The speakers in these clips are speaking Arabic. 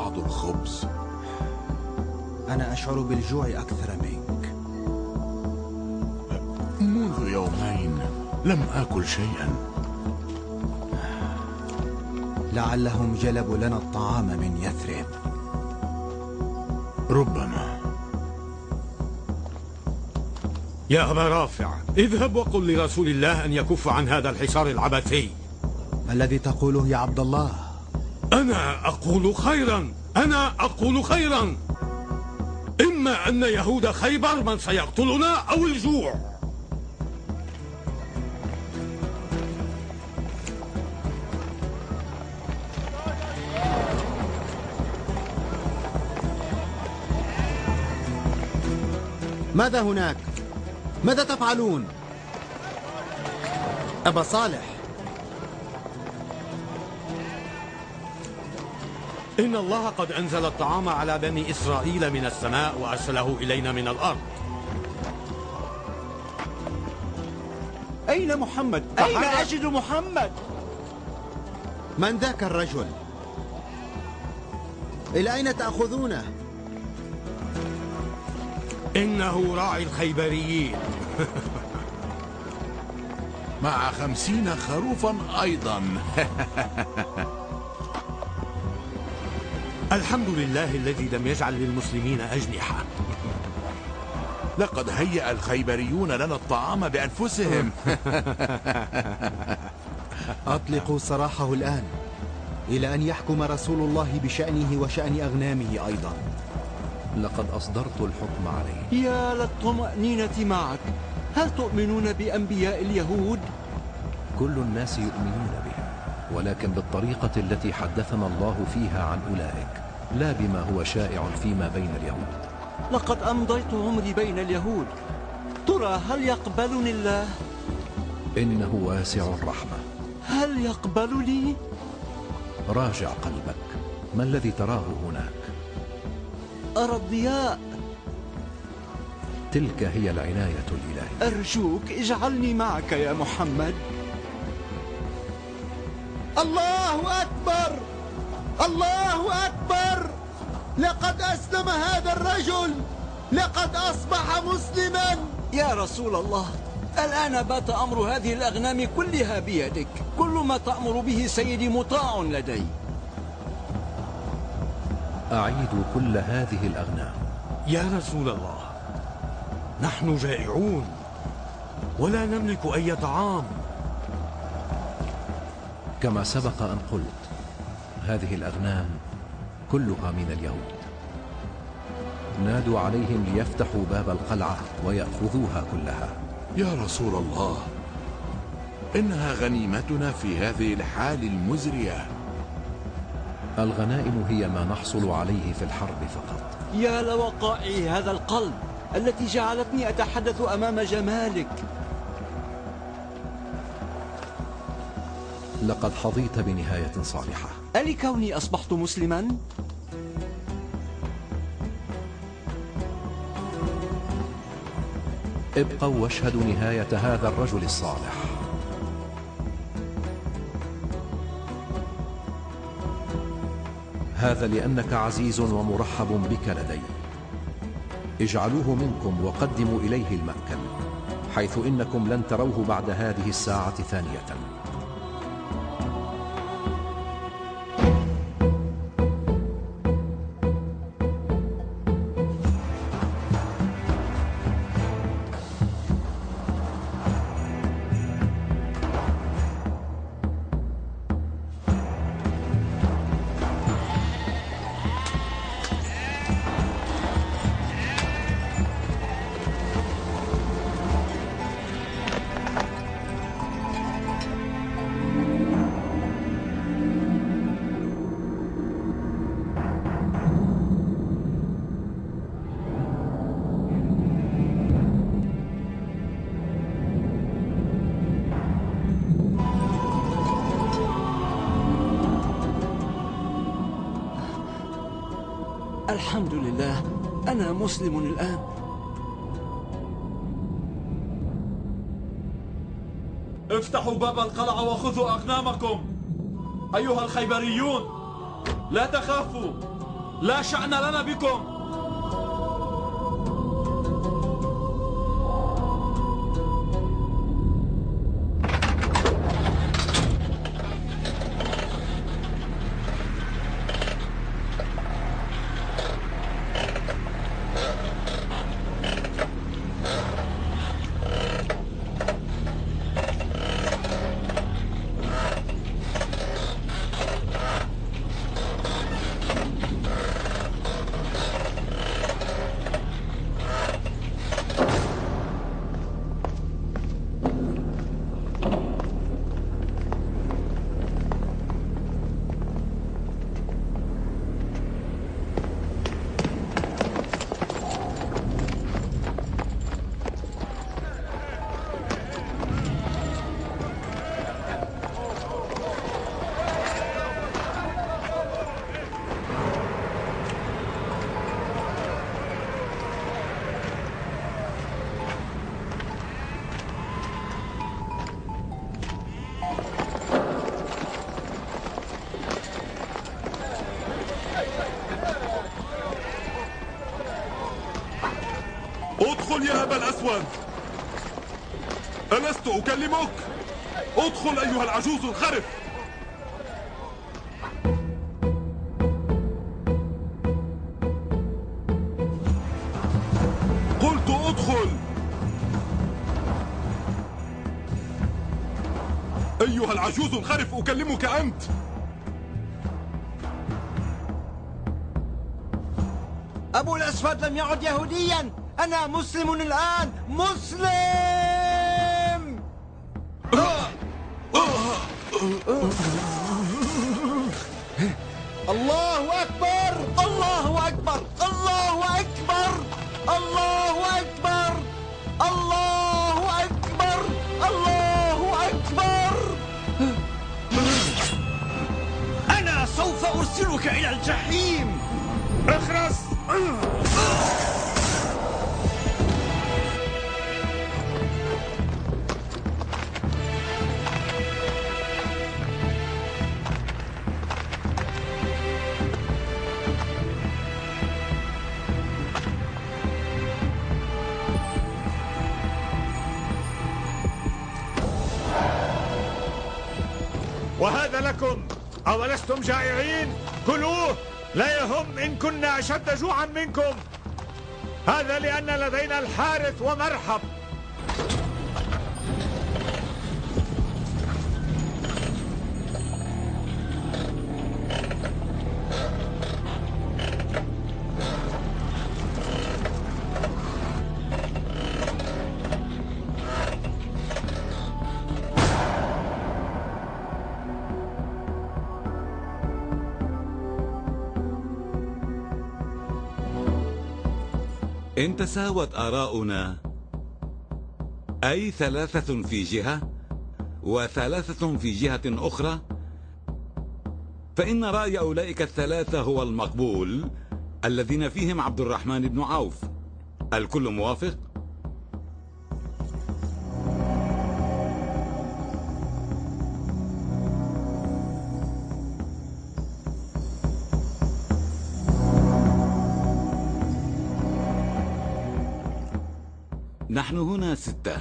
بعض الخبز. أنا أشعر بالجوع أكثر منك. منذ يومين لم آكل شيئا. لعلهم جلبوا لنا الطعام من يثرب. ربما. يا أبا رافع، اذهب وقل لرسول الله أن يكف عن هذا الحصار العبثي. ما الذي تقوله يا عبد الله؟ أنا أقول خيرا، أنا أقول خيرا. إما أن يهود خيبر من سيقتلنا أو الجوع. ماذا هناك؟ ماذا تفعلون؟ أبا صالح، إن الله قد أنزل الطعام على بني إسرائيل من السماء وأرسله إلينا من الأرض. أين محمد؟ أين أجد محمد؟ من ذاك الرجل؟ إلى أين تأخذونه؟ إنه راعي الخيبريين. مع 50 خروفا أيضا. الحمد لله الذي لم يجعل للمسلمين أجنحة. لقد هيأ الخيبريون لنا الطعام بأنفسهم. أطلقوا سراحه الآن إلى أن يحكم رسول الله بشأنه وشأن أغنامه أيضا. لقد أصدرت الحكم عليه. يا للطمأنينة معك. هل تؤمنون بأنبياء اليهود؟ كل الناس يؤمنون به، ولكن بالطريقة التي حدثنا الله فيها عن أولئك، لا بما هو شائع فيما بين اليهود. لقد أمضيت عمري بين اليهود. ترى هل يقبلني الله؟ إنه واسع الرحمة. هل يقبل لي؟ راجع قلبك، ما الذي تراه هناك؟ أرى الضياء. تلك هي العناية الإلهية. أرجوك اجعلني معك يا محمد. الله أكبر! الله أكبر! لقد أسلم هذا الرجل، لقد أصبح مسلما. يا رسول الله، الآن بات أمر هذه الأغنام كلها بيدك. كل ما تأمر به سيدي مطاع لدي. أعيد كل هذه الأغنام. يا رسول الله، نحن جائعون ولا نملك أي طعام. كما سبق أن قلت، هذه الأغنام كلها من اليهود. نادوا عليهم ليفتحوا باب القلعة ويأخذوها كلها. يا رسول الله، إنها غنيمتنا في هذه الحال المزرية. الغنائم هي ما نحصل عليه في الحرب فقط. يا لوقائع هذا القلب التي جعلتني أتحدث أمام جمالك. لقد حظيت بنهاية صالحة. ألكوني أصبحت مسلما؟ ابقوا واشهدوا نهاية هذا الرجل الصالح. هذا لأنك عزيز ومرحب بك لدي. اجعلوه منكم وقدموا إليه المأكل، حيث إنكم لن تروه بعد هذه الساعة ثانية. الحمد لله، أنا مسلم الآن. افتحوا باب القلعة وخذوا أغنامكم. أيها الخيبريون، لا تخافوا، لا شأن لنا بكم. ادخل يا أبا الأسود. ألست أكلمك؟ ادخل أيها العجوز الخرف. قلت ادخل أيها العجوز الخرف، أكلمك أنت. أبو الأسود لم يعد يهوديا، أنا مسلم الآن، مسلم. الله أكبر، الله أكبر، الله أكبر، الله أكبر، الله أكبر، الله أكبر. أنا سوف أرسلك إلى الجحيم. اخرس. وهذا لكم، أولستم جائعين؟ كلوه، لا يهم إن كنا أشد جوعا منكم. هذا لأن لدينا الحارث ومرحب. إن تساوت آراؤنا، أي 3 في جهة و3 في جهة أخرى، فإن رأي أولئك ال3 هو المقبول، الذين فيهم عبد الرحمن بن عوف. الكل موافق؟ نحن هنا 6،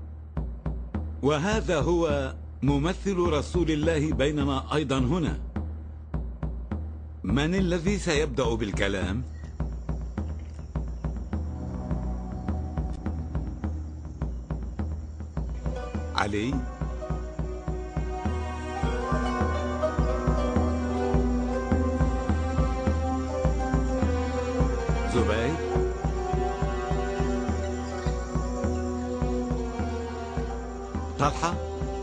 وهذا هو ممثل رسول الله بيننا أيضا هنا. من الذي سيبدأ بالكلام؟ علي؟ زبير؟ طلحة؟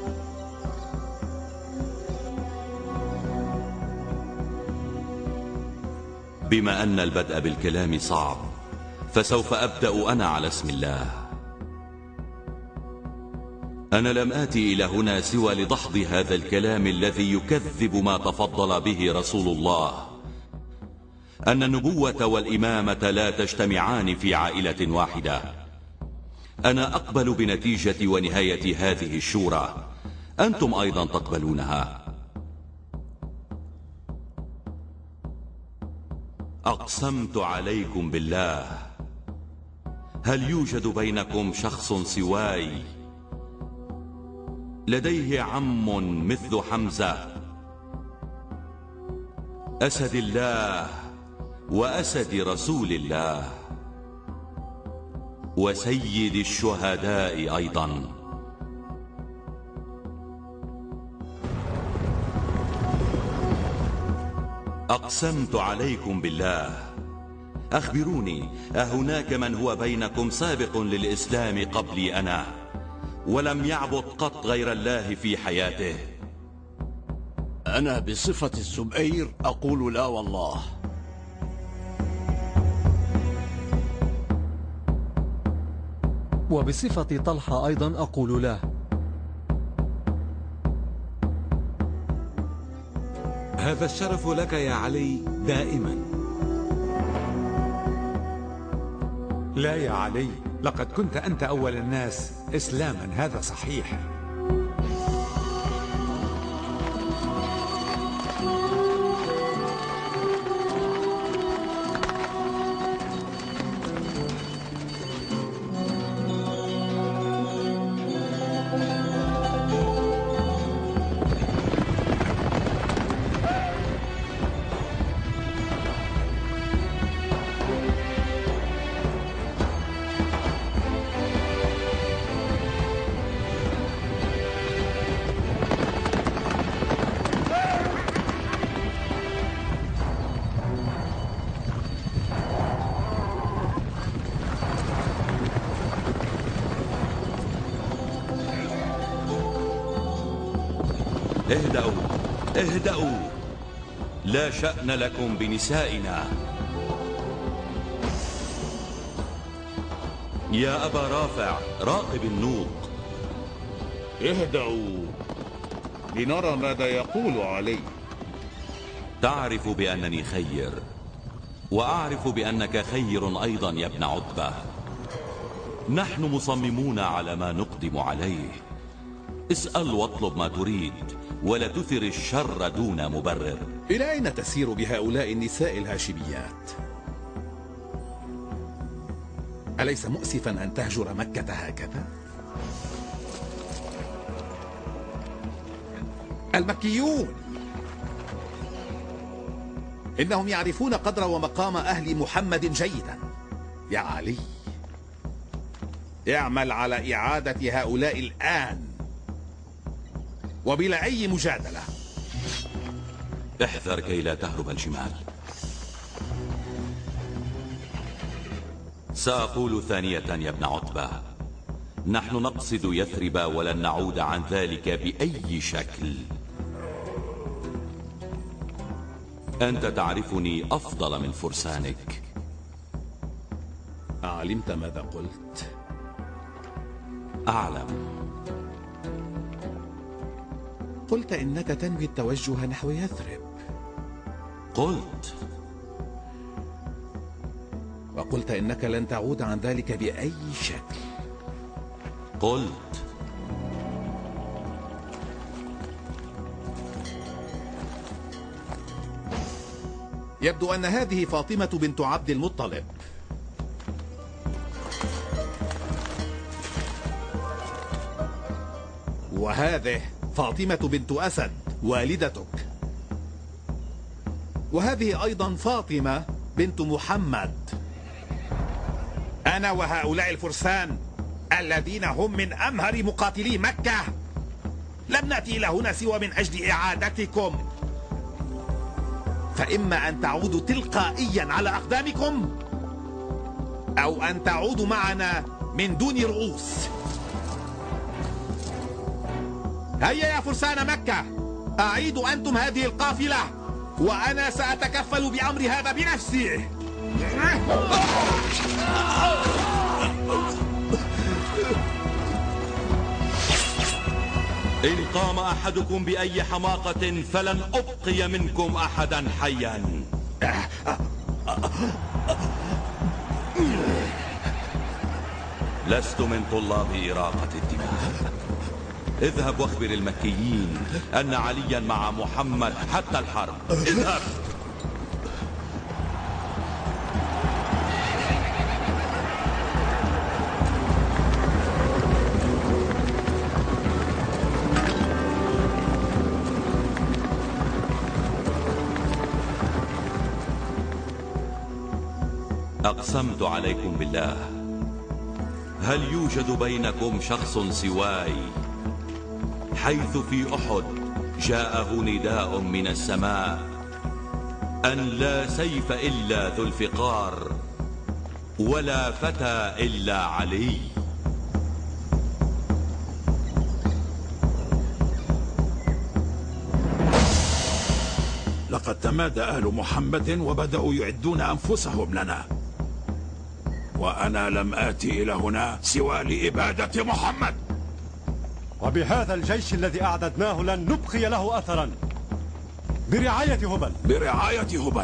بما أن البدء بالكلام صعب، فسوف أبدأ أنا على اسم الله. أنا لم آتي إلى هنا سوى لدحض هذا الكلام الذي يكذب ما تفضل به رسول الله، أن النبوة والإمامة لا تجتمعان في عائلة واحدة. أنا أقبل بنتيجة ونهاية هذه الشورى، أنتم أيضا تقبلونها. أقسمت عليكم بالله، هل يوجد بينكم شخص سواي لديه عم مثل حمزة أسد الله وأسد رسول الله وسيد الشهداء أيضا؟ أقسمت عليكم بالله، أخبروني، أهناك من هو بينكم سابق للإسلام قبلي أنا ولم يعبد قط غير الله في حياته؟ أنا بصفة الزبير أقول لا والله. وبصفة طلحة أيضا أقول لا. هذا الشرف لك يا علي دائما. لا يا علي، لقد كنت أنت أول الناس إسلاما، هذا صحيح. اهدأوا اهدأوا، لا شأن لكم بنسائنا. يا أبا رافع، راقب النوق. اهدأوا لنرى ماذا يقول علي. تعرف بأنني خير، وأعرف بأنك خير أيضا يا ابن عتبة. نحن مصممون على ما نقدم عليه. اسأل واطلب ما تريد، ولا تثر الشر دون مبرر. إلى أين تسير بهؤلاء النساء الهاشميات؟ أليس مؤسفا أن تهجر مكة هكذا؟ المكيون إنهم يعرفون قدر ومقام أهل محمد جيدا. يا علي، اعمل على إعادة هؤلاء الآن وبلا أي مجادلة. احذر كي لا تهرب الجمال. سأقول ثانية يا ابن عتبة، نحن نقصد يثرب ولن نعود عن ذلك بأي شكل. أنت تعرفني أفضل من فرسانك. أعلمت ماذا قلت؟ أعلم. قلت إنك تنوي التوجه نحو يثرب. قلت. وقلت إنك لن تعود عن ذلك بأي شكل. قلت. يبدو أن هذه فاطمة بنت عبد المطلب. وهذه فاطمة بنت أسد والدتك. وهذه أيضا فاطمة بنت محمد. أنا وهؤلاء الفرسان الذين هم من أمهر مقاتلي مكة لم نأتي إلى هنا سوى من أجل إعادتكم. فإما أن تعودوا تلقائيا على أقدامكم، أو أن تعودوا معنا من دون رؤوس. هيا يا فرسان مكة، أعيدوا أنتم هذه القافلة، وأنا سأتكفل بأمر هذا بنفسي. إن قام أحدكم بأي حماقة فلن أبقي منكم أحدا حيا. لست من طلاب إراقة الدماء. اذهب واخبر المكيين أن عليا مع محمد حتى الحرب. اذهب. أقسمت عليكم بالله، هل يوجد بينكم شخص سواي؟ حيث في أحد جاءه نداء من السماء أن لا سيف إلا ذو الفقار ولا فتى إلا علي. لقد تمادى أهل محمد وبدأوا يعدون أنفسهم لنا، وأنا لم آتي إلى هنا سوى لإبادة محمد. وبهذا الجيش الذي أعددناه لن نبقي له أثرا. برعاية هبل. برعاية هبل.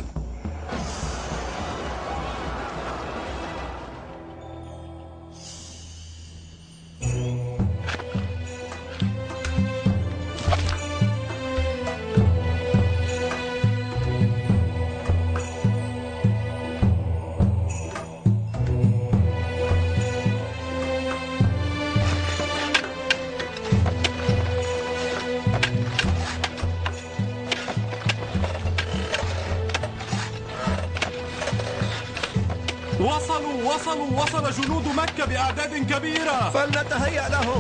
وصل جنود مكة بأعداد كبيرة، فلنتهيأ لهم.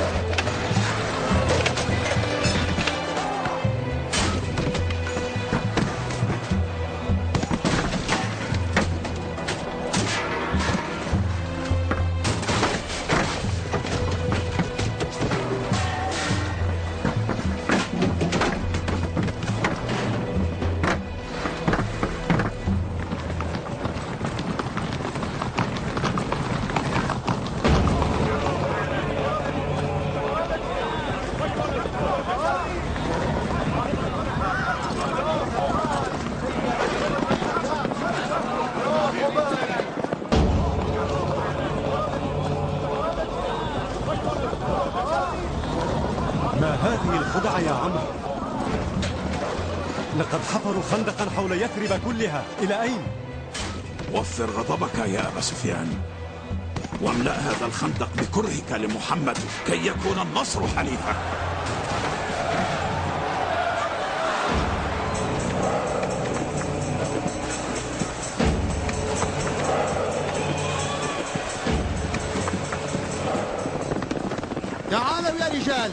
لقد حفروا خندقا حول يثرب كلها. إلى أين؟ وفر غضبك يا أبا سفيان، واملأ هذا الخندق بكرهك لمحمد كي يكون النصر حليفك. تعالوا يا رجال.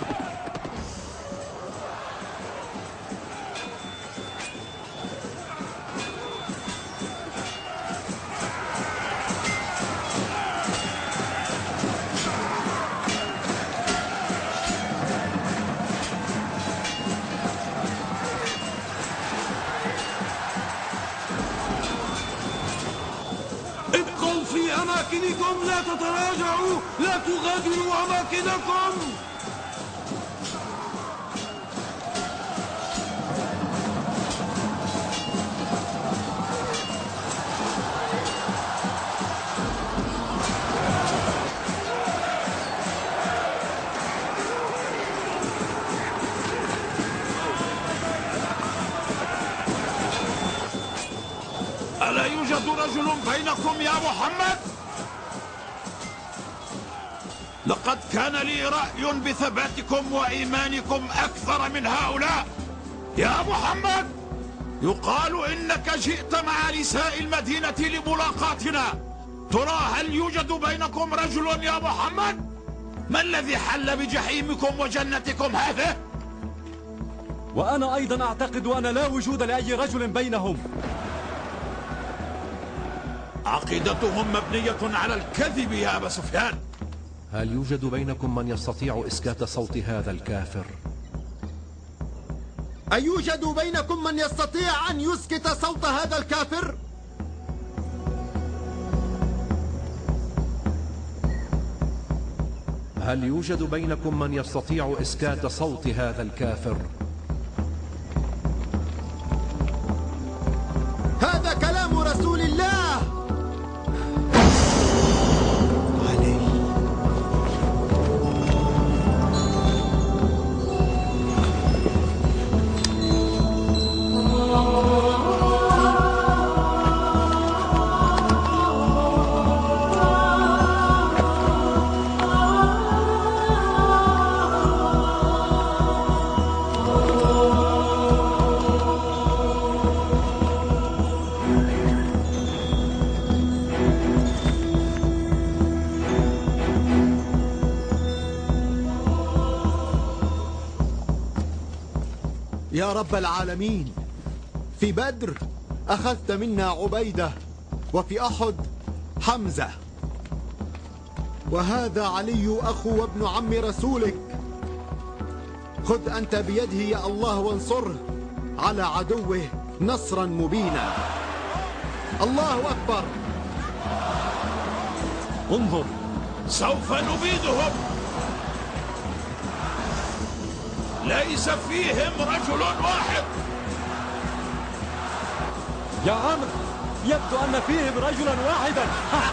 أماكنكم، لا تتراجعوا، لا تغادروا أماكنكم. ألا يوجد رجل بينكم يا محمد؟ لقد كان لي رأي بثباتكم وإيمانكم أكثر من هؤلاء. يا محمد، يقال إنك جئت مع نساء المدينة لملاقاتنا. ترى هل يوجد بينكم رجل يا محمد؟ ما الذي حل بجحيمكم وجنتكم هذه؟ وأنا أيضا أعتقد أن لا وجود لأي رجل بينهم. عقيدتهم مبنية على الكذب يا أبا سفيان. هل يوجد بينكم من يستطيع إسكات صوت هذا الكافر؟ أيوجد بينكم من يستطيع أن يسكت صوت هذا الكافر؟ هل يوجد بينكم من يستطيع إسكات صوت هذا الكافر؟ هذا كلام رسول الله. يا رب العالمين، في بدر أخذت منا عبيدة، وفي أحد حمزة، وهذا علي أخو وابن عم رسولك. خذ أنت بيده يا الله وانصره على عدوه نصرا مبينا. الله أكبر. انظر، سوف نبيدهم. ليس فيهم رجل واحد. يا عمرو، يبدو أن فيهم رجلا واحدا.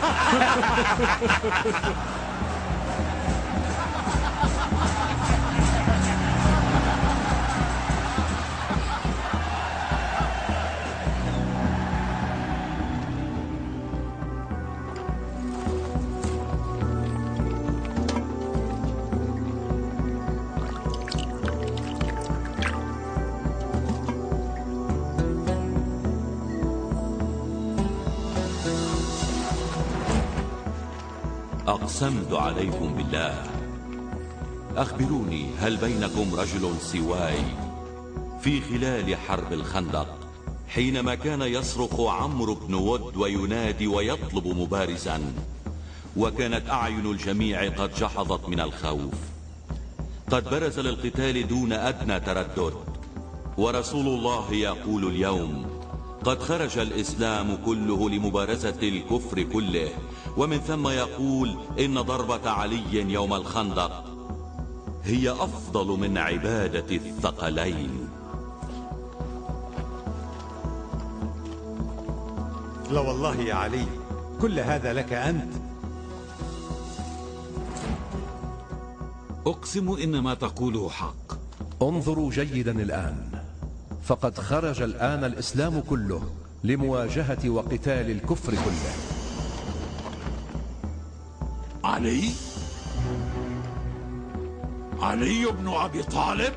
أقسمت عليكم بالله، أخبروني هل بينكم رجل سواي في خلال حرب الخندق حينما كان يصرخ عمرو بن ود وينادي ويطلب مبارزا، وكانت أعين الجميع قد جحظت من الخوف، قد برز للقتال دون أدنى تردد، ورسول الله يقول اليوم قد خرج الإسلام كله لمبارزة الكفر كله، ومن ثم يقول إن ضربة علي يوم الخندق هي أفضل من عبادة الثقلين. لا والله يا علي، كل هذا لك أنت. أقسم إن ما تقوله حق. انظروا جيدا الآن، فقد خرج الآن الإسلام كله لمواجهة وقتال الكفر كله. علي بن أبي طالب؟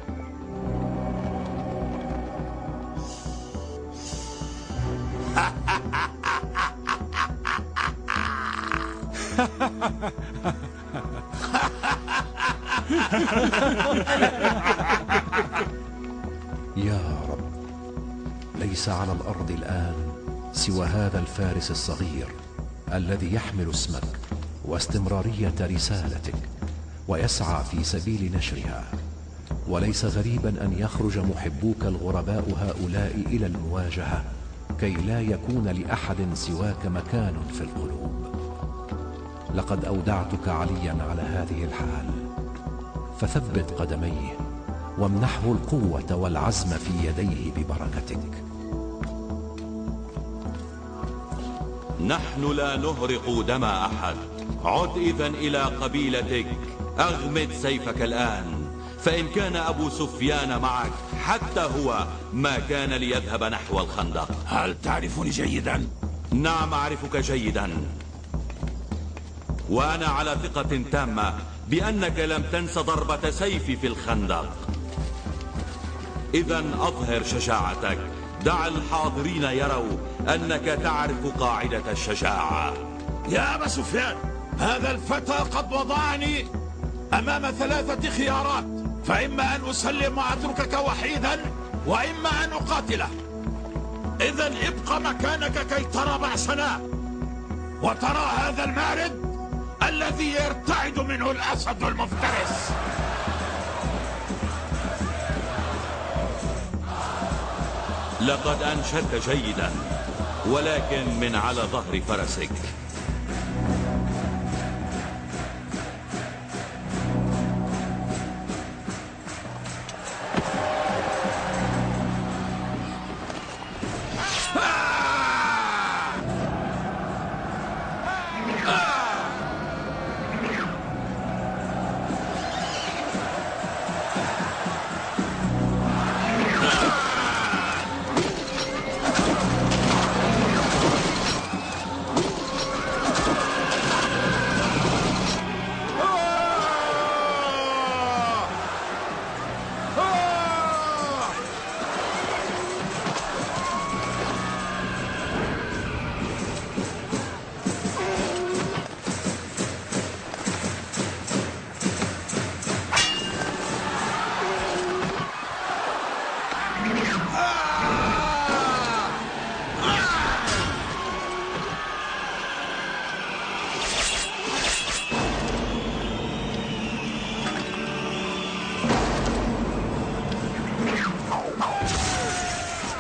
يا رب، ليس على الأرض الآن سوى هذا الفارس الصغير الذي يحمل اسمك واستمرارية رسالتك ويسعى في سبيل نشرها، وليس غريبا أن يخرج محبوك الغرباء هؤلاء إلى المواجهة كي لا يكون لأحد سواك مكان في القلوب. لقد أودعتك عليا على هذه الحال، فثبت قدميه وامنحه القوة والعزم في يديه ببركتك. نحن لا نهرق دم أحد. عد إذن إلى قبيلتك، أغمد سيفك الآن، فإن كان أبو سفيان معك حتى هو ما كان ليذهب نحو الخندق. هل تعرفني جيدا؟ نعم، أعرفك جيدا، وأنا على ثقة تامة بأنك لم تنس ضربة سيفي في الخندق. إذن أظهر شجاعتك، دع الحاضرين يروا أنك تعرف قاعدة الشجاعة. يا أبا سفيان، هذا الفتى قد وضعني أمام 3 خيارات، فإما أن أسلم وأتركك وحيدا، وإما أن أقاتله. إذن ابق مكانك كي ترى بأسنا وترى هذا المارد الذي يرتعد منه الأسد المفترس. لقد أنشدت جيدا، ولكن من على ظهر فرسك.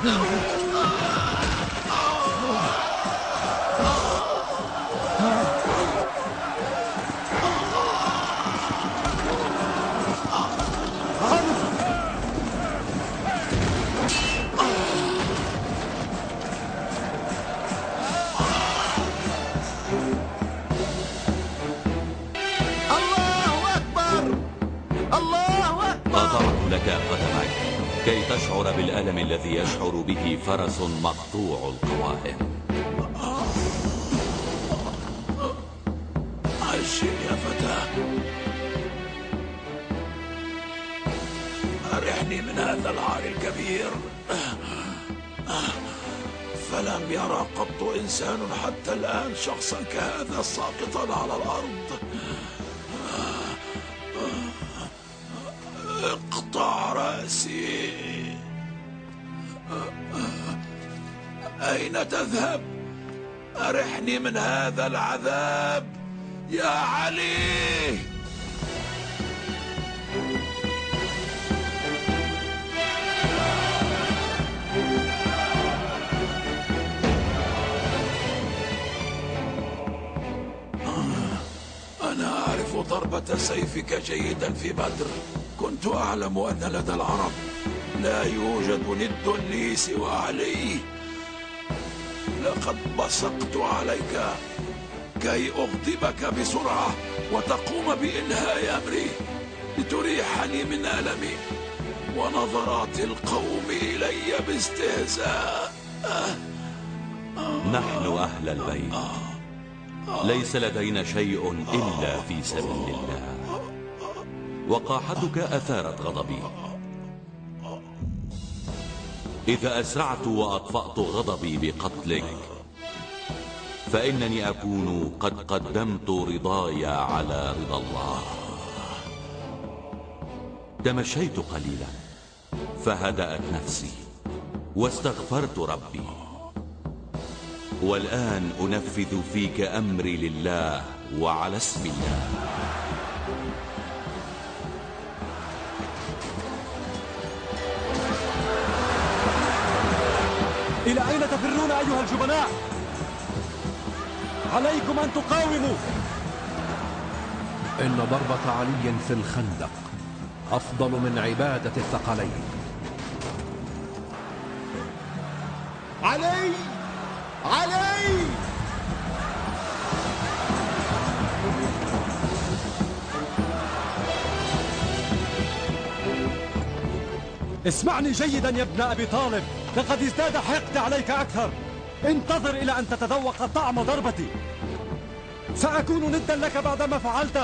كي تشعر بالألم الذي يشعر به فرس مقطوع القوائم. عشي يا فتى، أرحني من هذا العار الكبير. فلم يرى قط إنسان حتى الآن شخصا كهذا ساقطا على الأرض. اقطع رأسي. أين تذهب؟ أرحني من هذا العذاب يا علي. أنا أعرف ضربة سيفك جيدا في بدر. كنت أعلم أن لدى العرب لا يوجد ند لي سوى علي. لقد بصقت عليك كي أغضبك بسرعة وتقوم بإنهاء أمري لتريحني من ألمي ونظرات القوم إلي باستهزاء. نحن أهل البيت ليس لدينا شيء إلا في سبيل الله، وقاحتك أثارت غضبي. إذا أسرعت وأطفأت غضبي بقتلك فإنني أكون قد قدمت رضاي على رضا الله. تمشيت قليلا فهدأت نفسي واستغفرت ربي، والآن أنفذ فيك أمري لله وعلى اسم الله. إلى أين تفرون أيها الجبناء؟ عليكم أن تقاوموا. إن ضربة علي في الخندق أفضل من عبادة الثقلين. علي! علي! اسمعني جيدا يا ابن أبي طالب، لقد ازداد حقدي عليك أكثر. انتظر إلى أن تتذوق طعم ضربتي. سأكون ندا لك بعدما فعلته.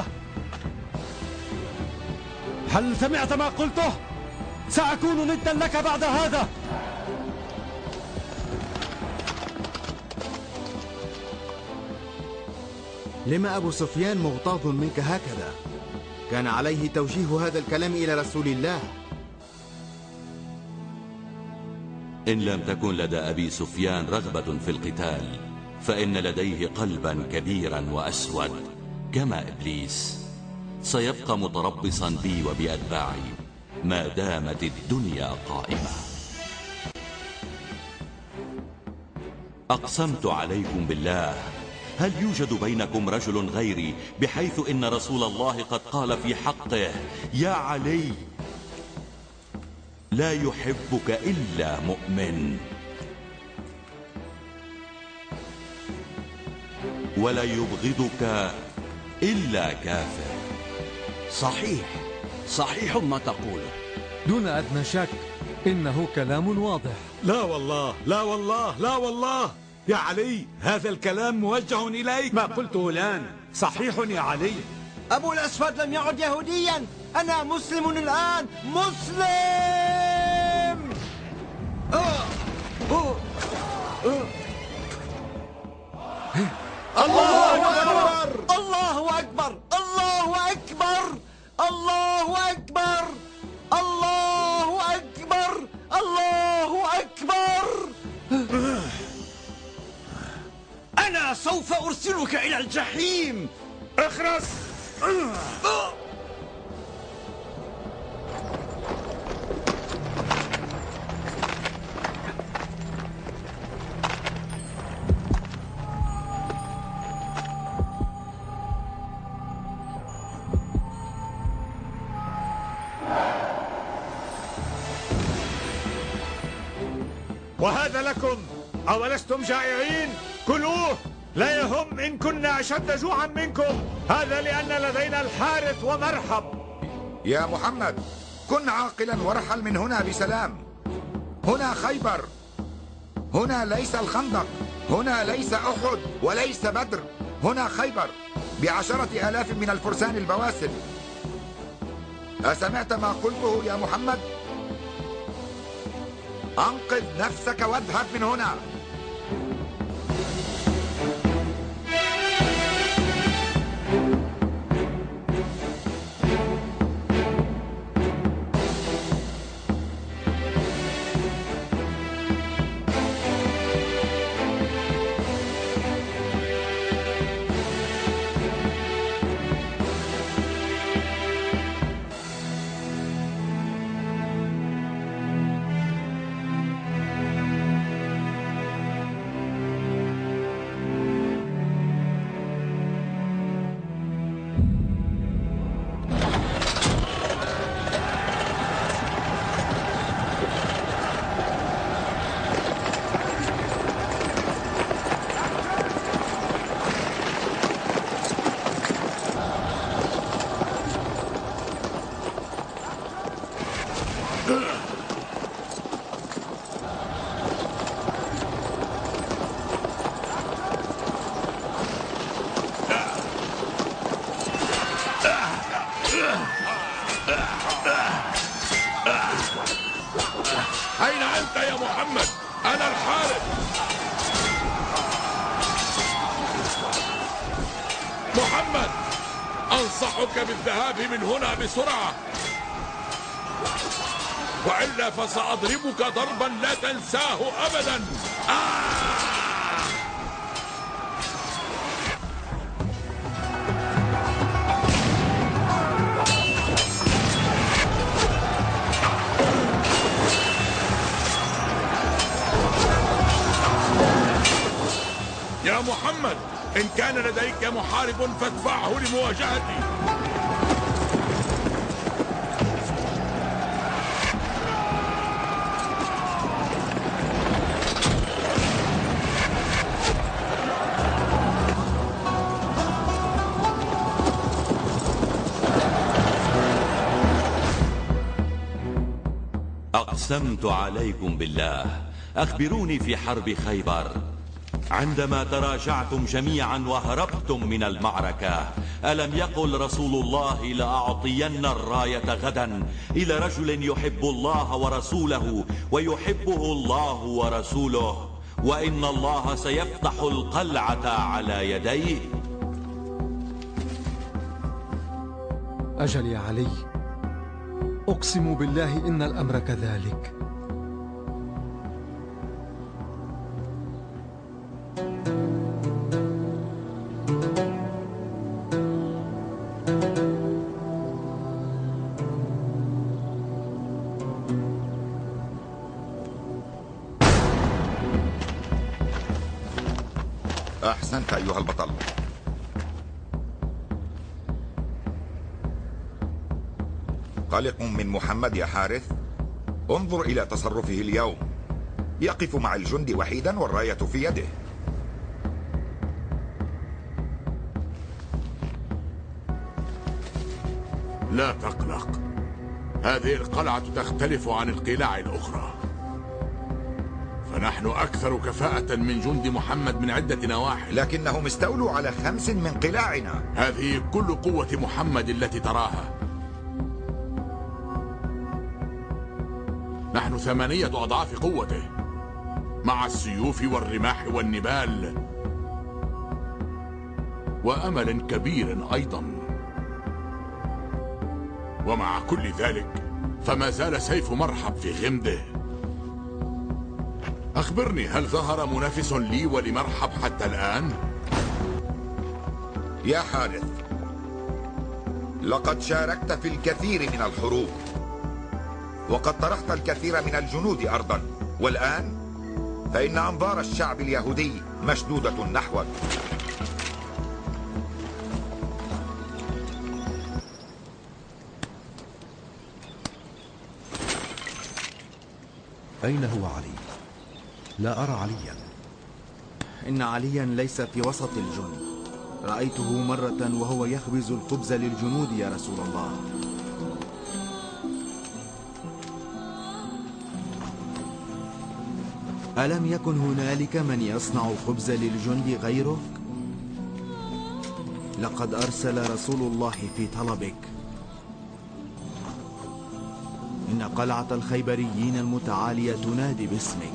هل سمعت ما قلته؟ سأكون ندا لك بعد هذا. لما أبو سفيان مغتاظ منك هكذا؟ كان عليه توجيه هذا الكلام إلى رسول الله. إن لم تكن لدى أبي سفيان رغبة في القتال فإن لديه قلبا كبيرا وأسود كما إبليس، سيبقى متربصا بي وبأتباعي ما دامت الدنيا قائمة. أقسمت عليكم بالله، هل يوجد بينكم رجل غيري بحيث إن رسول الله قد قال في حقه: يا علي لا يحبك إلا مؤمن ولا يبغضك إلا كافر. صحيح ما تقوله. دون أدنى شك إنه كلام واضح. لا والله لا والله لا والله يا علي، هذا الكلام موجه إليك. ما قلته الآن صحيح يا علي. أبو الأسود لم يعد يهوديا، أنا مسلم الآن، مسلم. الله أكبر! الله أكبر! الله أكبر! الله أكبر! الله أكبر! الله أكبر! أنا سوف أرسلك إلى الجحيم. اخرس! وهذا لكم، أولستم جائعين؟ كلوه، لا يهم إن كنا أشد جوعا منكم، هذا لأن لدينا الحارث ومرحب. يا محمد، كن عاقلا وارحل من هنا بسلام. هنا خيبر، هنا ليس الخندق، هنا ليس أحد وليس بدر، هنا خيبر ب10,000 من الفرسان البواسل. أسمعت ما قلته يا محمد؟ أنقذ نفسك واذهب من هنا. أين أنت يا محمد؟ أنا الحارث. محمد، أنصحك بالذهاب من هنا بسرعة، وإلا فسأضربك ضربا لا تنساه أبدا. يا محمد، إن كان لديك محارب فادفعه لمواجهتي. أقسمت عليكم بالله، أخبروني في حرب خيبر عندما تراجعتم جميعا وهربتم من المعركة، ألم يقل رسول الله لأعطين الراية غدا إلى رجل يحب الله ورسوله ويحبه الله ورسوله، وإن الله سيفتح القلعة على يديه؟ أجل يا علي، أقسم بالله إن الأمر كذلك. أحسنت أيها البطل. قلق من محمد يا حارث؟ انظر إلى تصرفه اليوم، يقف مع الجند وحيدا والراية في يده. لا تقلق، هذه القلعة تختلف عن القلاع الأخرى، فنحن أكثر كفاءة من جند محمد من عدة نواحي. لكنهم استولوا على 5 من قلاعنا. هذه كل قوة محمد التي تراها. نحن 8 أضعاف قوته، مع السيوف والرماح والنبال، وأمل كبير أيضا. ومع كل ذلك فما زال سيف مرحب في غمده. أخبرني، هل ظهر منافس لي ولمرحب حتى الآن؟ يا حارث، لقد شاركت في الكثير من الحروب، وقد طرحت الكثير من الجنود أرضا، والآن فإن أنظار الشعب اليهودي مشدودة نحوك. أين هو علي؟ لا أرى عليا. إن عليا ليس في وسط الجند، رأيته مرة وهو يخبز الخبز للجنود يا رسول الله. ألم يكن هنالك من يصنع الخبز للجند غيرك؟ لقد أرسل رسول الله في طلبك. إن قلعة الخيبريين المتعالية تنادي باسمك.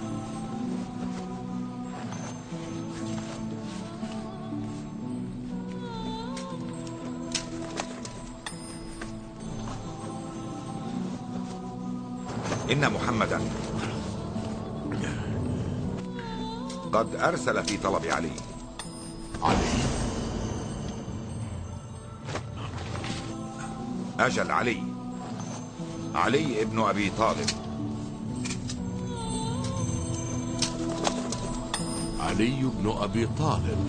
إن محمدا قد أرسل في طلب علي. أجل علي ابن أبي طالب. علي بن أبي طالب.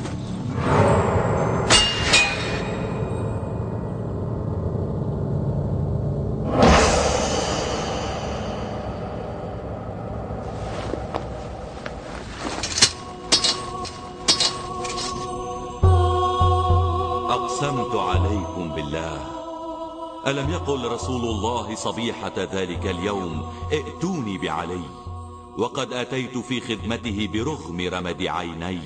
أقسمت عليكم بالله، ألم يقل رسول الله صبيحة ذلك اليوم ائتوني بعلي؟ وقد أتيت في خدمته برغم رمد عيني.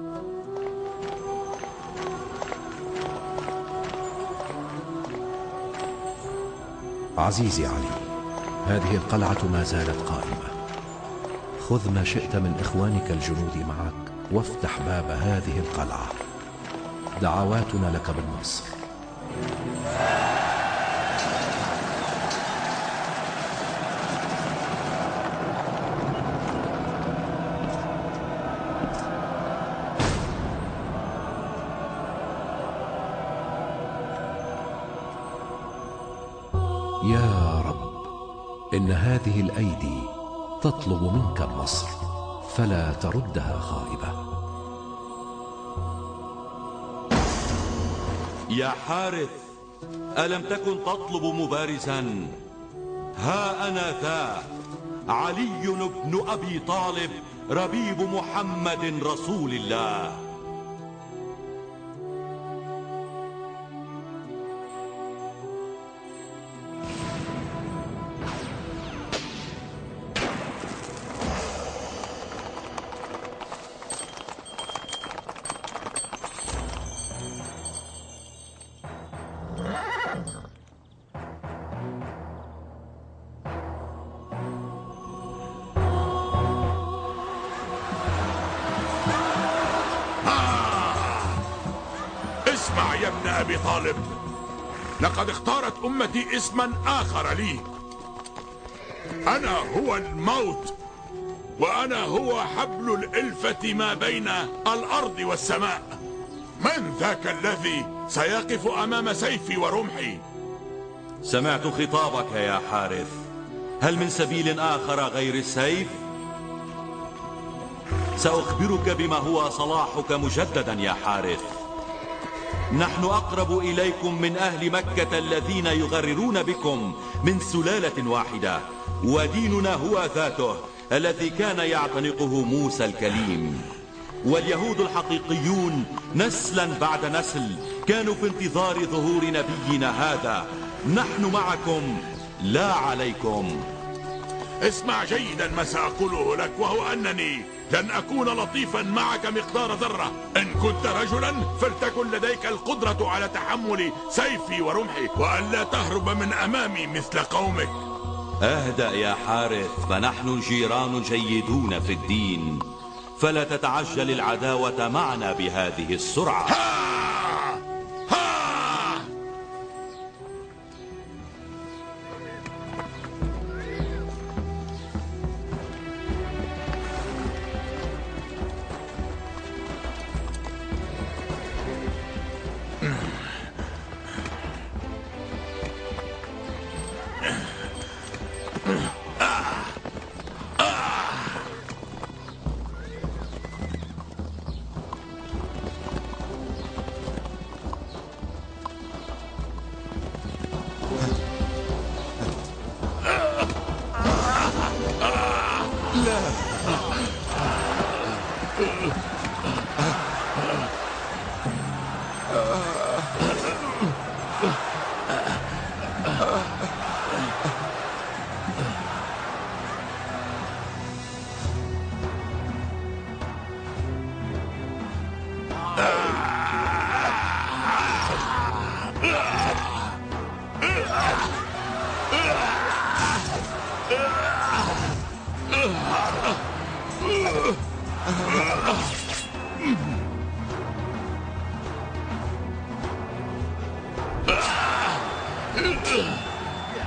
عزيزي علي، هذه القلعة ما زالت قائمة. خذ ما شئت من إخوانك الجنود معك وافتح باب هذه القلعة. دعواتنا لك بالنصر. يا رب، إن هذه الأيدي تطلب منك النصر، فلا تردها خائبة. يا حارث، ألم تكن تطلب مبارزا؟ ها أنا ذا، علي بن أبي طالب، ربيب محمد رسول الله. اسمع يا ابن أبي طالب، لقد اختارت أمتي اسما آخر لي. أنا هو الموت، وأنا هو حبل الإلفة ما بين الأرض والسماء. من ذاك الذي سيقف أمام سيفي ورمحي؟ سمعت خطابك يا حارث، هل من سبيل آخر غير السيف؟ سأخبرك بما هو صلاحك مجددا يا حارث. نحن أقرب إليكم من أهل مكة الذين يغررون بكم من سلالة واحدة، وديننا هو ذاته الذي كان يعتنقه موسى الكليم. واليهود الحقيقيون نسلا بعد نسل كانوا في انتظار ظهور نبينا هذا. نحن معكم لا عليكم. اسمع جيدا ما سأقوله لك، وهو أنني لن أكون لطيفا معك مقدار ذرة. إن كنت رجلا فلتكن لديك القدرة على تحمل سيفي ورمحي، وألا تهرب من أمامي مثل قومك. اهدأ يا حارث، فنحن جيران جيدون في الدين، فلا تتعجل العداوة معنا بهذه السرعة.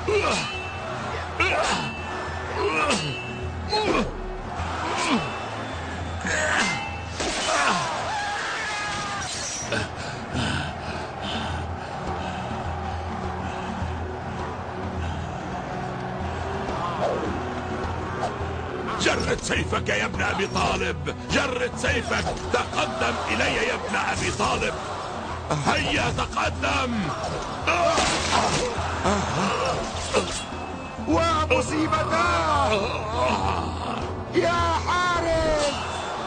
جرد سيفك يا ابن أبي طالب، جرد سيفك. تقدم إلي يا ابن أبي طالب، هيا تقدم. ومصيبتاه يا حارس.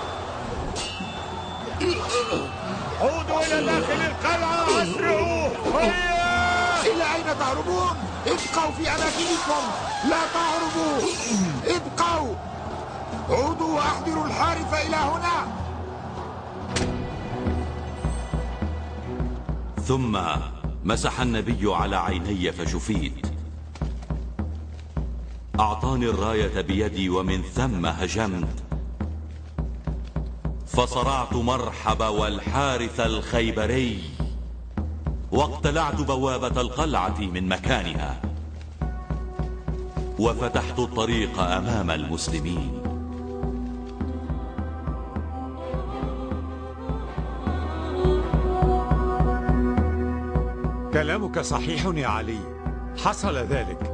عودوا إلى داخل القلعة، أسرعوا. إلى أين تهربون؟ ابقوا في أماكنكم، لا تهربوا، ابقوا. عودوا وأحضروا الحارس إلى هنا. ثم مسح النبي على عيني فشفيت. أعطاني الراية بيدي ومن ثم هجمت، فصرعت مرحب والحارث الخيبري، واقتلعت بوابة القلعة من مكانها، وفتحت الطريق أمام المسلمين. كلامك صحيح يا علي، حصل ذلك.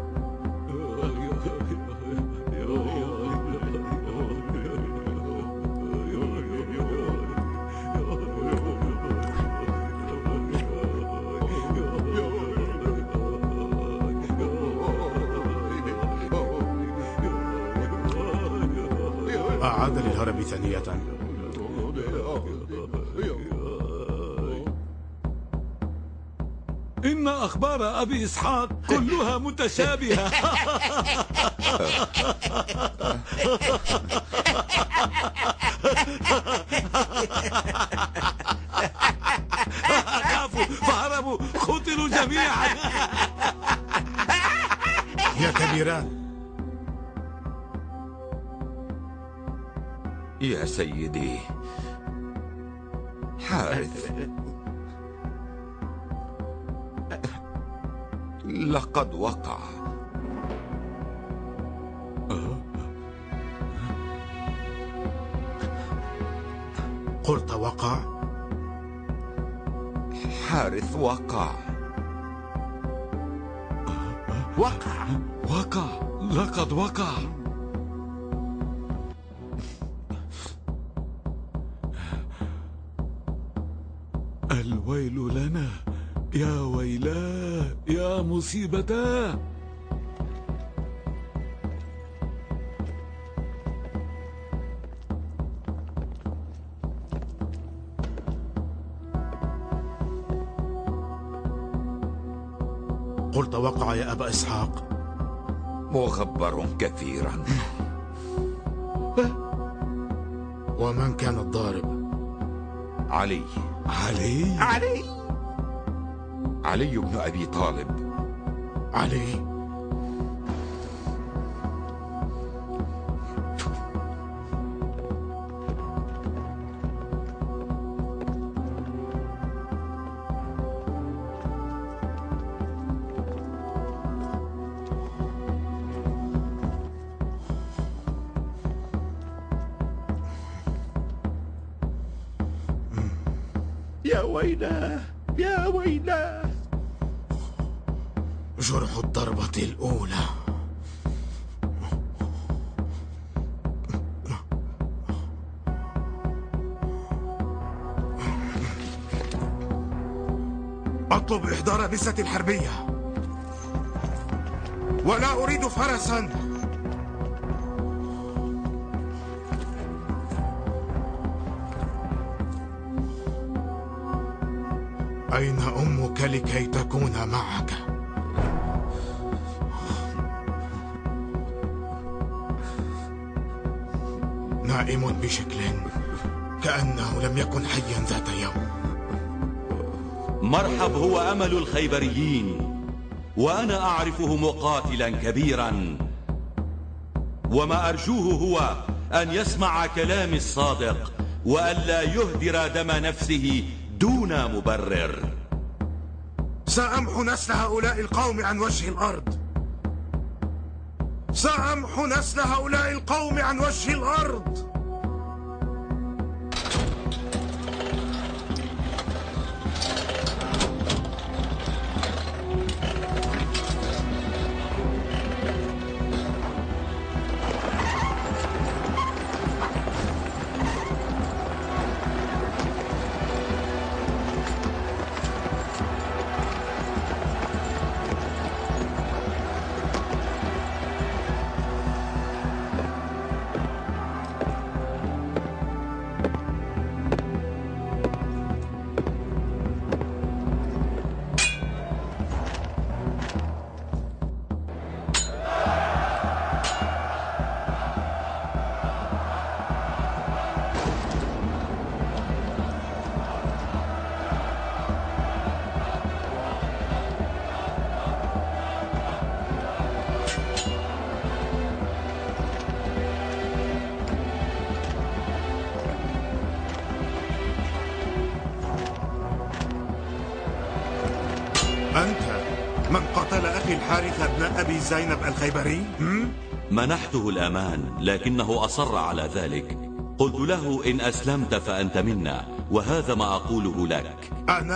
أعاد للهرب ثانية. إن أخبار أبي إسحاق كلها متشابهة. خافوا فهربوا، قتلوا جميعا. يا كبيران. يا سيدي حارث، لقد وقع. قلت وقع؟ حارث وقع. وقع، لقد وقع. الويل لنا، يا ويلاه، يا مصيبتاه. قلت وقع يا أبا إسحاق. مخبر كثيرا. ومن كان الضارب؟ علي. علي بن أبي طالب. علي. يا ويلاه، يا ويلاه. جرح الضربة الأولى. أطلب إحضار بسة الحربية، ولا أريد فرسا. أين أمك لكي تكون معك؟ نائم بشكل كأنه لم يكن حيا ذات يوم. مرحب هو أمل الخيبريين، وأنا أعرفه مقاتلا كبيرا، وما أرجوه هو أن يسمع كلامي الصادق، وألا يهدر دم نفسه دون مبرر. سأمحو نسل هؤلاء القوم عن وجه الأرض، سأمحو نسل هؤلاء القوم عن وجه الأرض. أنت من قتل أخي الحارث ابن أبي زينب الخيبري؟ منحته الأمان لكنه أصر على ذلك. قلت له إن أسلمت فأنت منا، وهذا ما أقوله لك.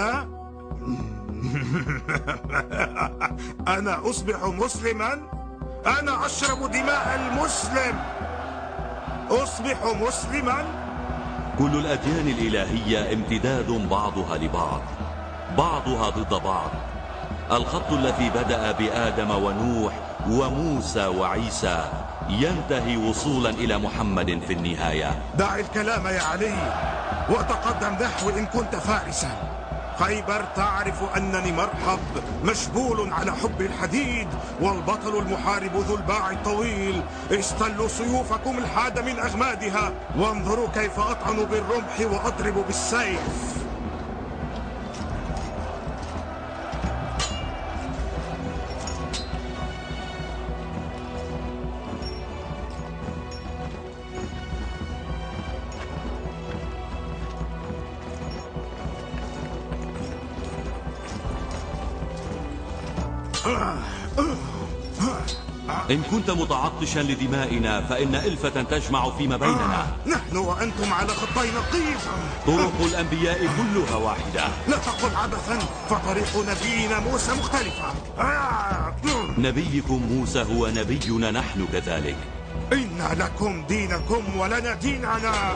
أنا أصبح مسلما؟ أنا أشرب دماء المسلم، أصبح مسلما؟ كل الأديان الإلهية امتداد بعضها لبعض، بعضها ضد بعض. الخط الذي بدأ بآدم ونوح وموسى وعيسى ينتهي وصولا إلى محمد في النهاية. دع الكلام يا علي وتقدم نحو إن كنت فارسا. خيبر تعرف أنني مرحب مشبول على حب الحديد، والبطل المحارب ذو الباع الطويل. استلوا سيوفكم الحاد من أغمادها، وانظروا كيف أطعن بالرمح وأضرب بالسيف. إن كنت متعطشا لدمائنا فإن ألفة تجمع فيما بيننا. نحن وأنتم على خطي نقيض. طرق الأنبياء كلها واحدة. لا تقل عبثا، فطريق نبينا موسى مختلفة. نبيكم موسى هو نبينا نحن كذلك. إن لكم دينكم ولنا ديننا.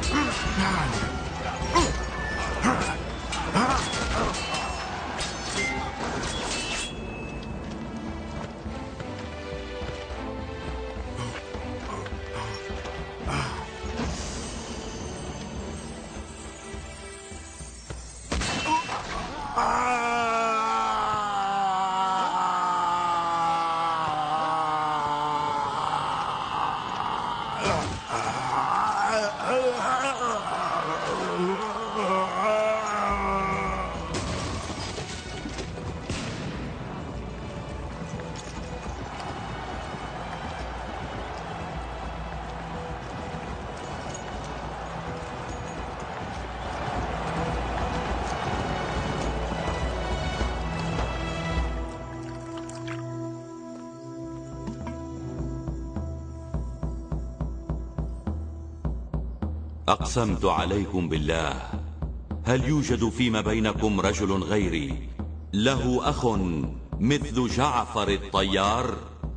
أقسمت عليكم بالله، هل يوجد فيما بينكم رجل غيري له أخ مثل جعفر الطيار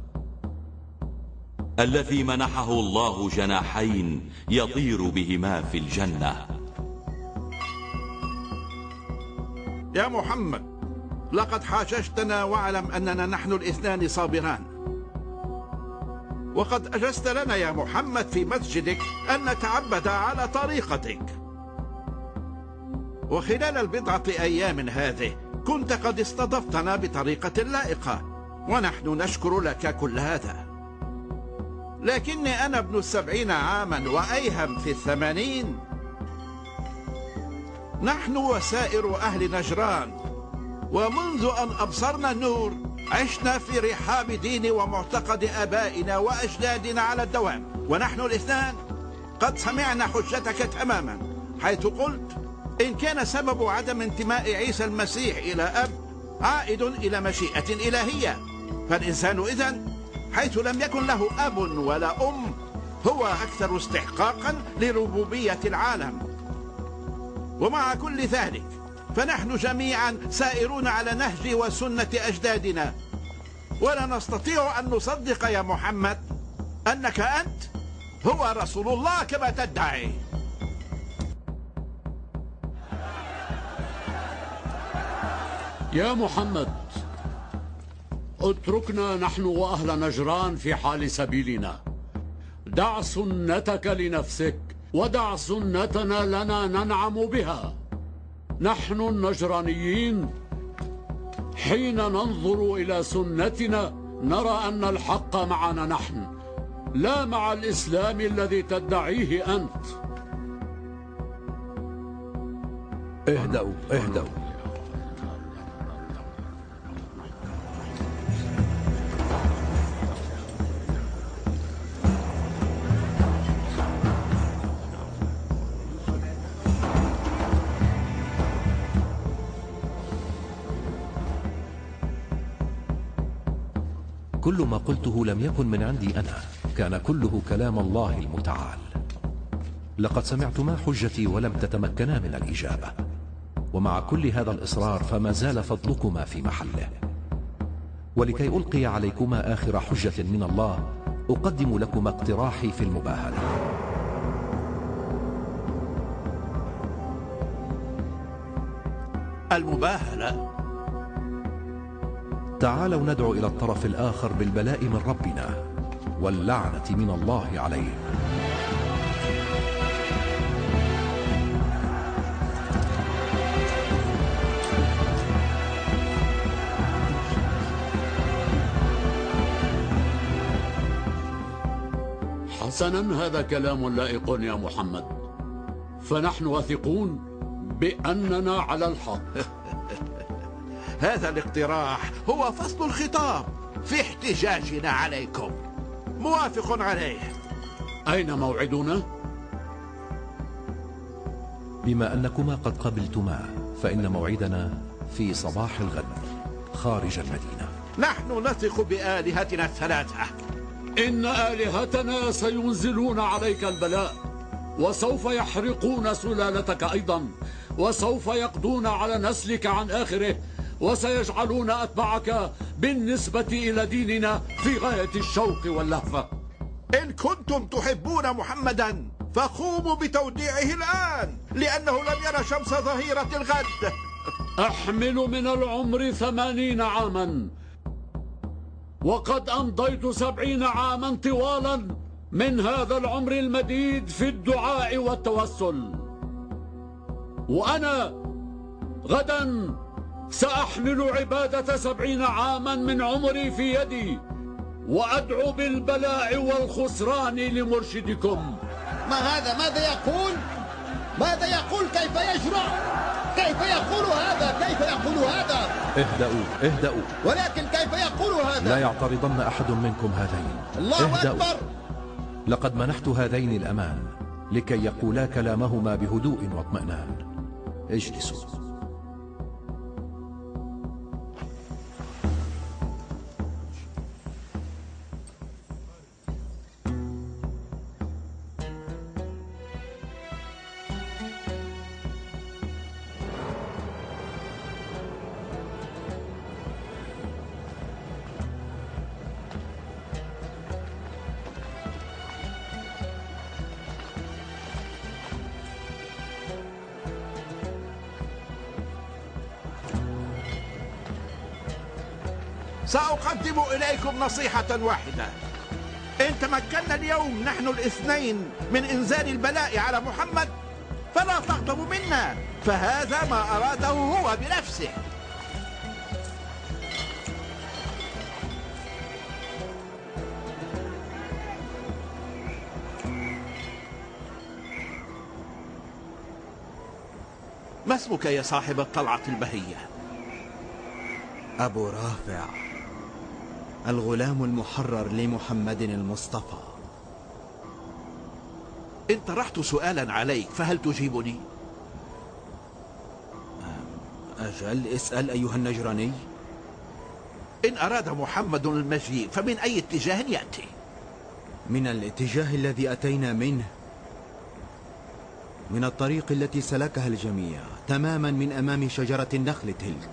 الذي منحه الله جناحين يطير بهما في الجنة؟ يا محمد، لقد حاججتنا واعلم أننا نحن الاثنان صابران، وقد أجزت لنا يا محمد في مسجدك أن نتعبد على طريقتك، وخلال البضعة أيام هذه كنت قد استضفتنا بطريقة لائقة، ونحن نشكر لك كل هذا. لكني أنا ابن 70 عاما وأيهم في 80. نحن وسائر أهل نجران، ومنذ أن أبصرنا النور عشنا في رحاب دين ومعتقد آبائنا وأجدادنا على الدوام، ونحن الاثنان قد سمعنا حجتك تماما، حيث قلت إن كان سبب عدم انتماء عيسى المسيح إلى أب عائد إلى مشيئة إلهية، فالإنسان إذن حيث لم يكن له أب ولا أم، هو أكثر استحقاقا لربوبية العالم. ومع كل ذلك فنحن جميعا سائرون على نهج وسنة أجدادنا، ولا نستطيع أن نصدق يا محمد أنك أنت هو رسول الله كما تدعي. يا محمد، اتركنا نحن وأهل نجران في حال سبيلنا. دع سنتك لنفسك ودع سنتنا لنا ننعم بها. نحن النجرانيين حين ننظر إلى سنتنا نرى أن الحق معنا نحن، لا مع الإسلام الذي تدعيه أنت. اهدأوا اهدأوا. كل ما قلته لم يكن من عندي أنا، كان كله كلام الله المتعال. لقد سمعتما حجتي ولم تتمكنا من الإجابة، ومع كل هذا الإصرار فما زال فضلكما في محله. ولكي ألقي عليكما آخر حجة من الله أقدم لكما اقتراحي في المباهلة. المباهلة؟ تعالوا ندعو إلى الطرف الآخر بالبلاء من ربنا واللعنة من الله عليه. حسنا، هذا كلام لائق يا محمد، فنحن واثقون بأننا على الحق. هذا الاقتراح هو فصل الخطاب في احتجاجنا عليكم، موافق عليه. أين موعدنا؟ بما أنكما قد قبلتما فإن موعدنا في صباح الغد خارج المدينة. نحن نثق بآلهتنا الثلاثة. إن آلهتنا سينزلون عليك البلاء، وسوف يحرقون سلالتك أيضا، وسوف يقضون على نسلك عن آخره، وسيجعلون أتباعك بالنسبة إلى ديننا في غاية الشوق واللهفة. إن كنتم تحبون محمدا فقوموا بتوديعه الآن، لأنه لم يرى شمس ظهيرة الغد. أحمل من العمر 80 عاما، وقد أمضيت 70 عاما طوالا من هذا العمر المديد في الدعاء والتوسل، وأنا غدا سأحمل عبادة 70 عاما من عمري في يدي، وأدعو بالبلاء والخسران لمرشدكم. ما هذا؟ ماذا يقول؟ ماذا يقول؟ كيف يجرؤ؟ كيف يقول هذا؟ كيف يقول هذا؟ اهدأوا اهدأوا. ولكن كيف يقول هذا؟ لا يعترضن أحد منكم هذين. الله اهدأوا. أكبر. لقد منحت هذين الأمان لكي يقولا كلامهما بهدوء واطمئنان. اجلسوا. سأقدم إليكم نصيحة واحدة. إن تمكنا اليوم نحن الاثنين من إنزال البلاء على محمد فلا تغضبوا منا، فهذا ما أراده هو بنفسه. ما اسمك يا صاحب الطلعة البهية؟ أبو رافع، الغلام المحرر لمحمد المصطفى. إن طرحت سؤالا عليك فهل تجيبني؟ أجل، اسأل أيها النجراني. إن أراد محمد المجيء فمن أي اتجاه يأتي؟ من الاتجاه الذي أتينا منه، من الطريق التي سلكها الجميع، تماما من أمام شجرة النخل تلك.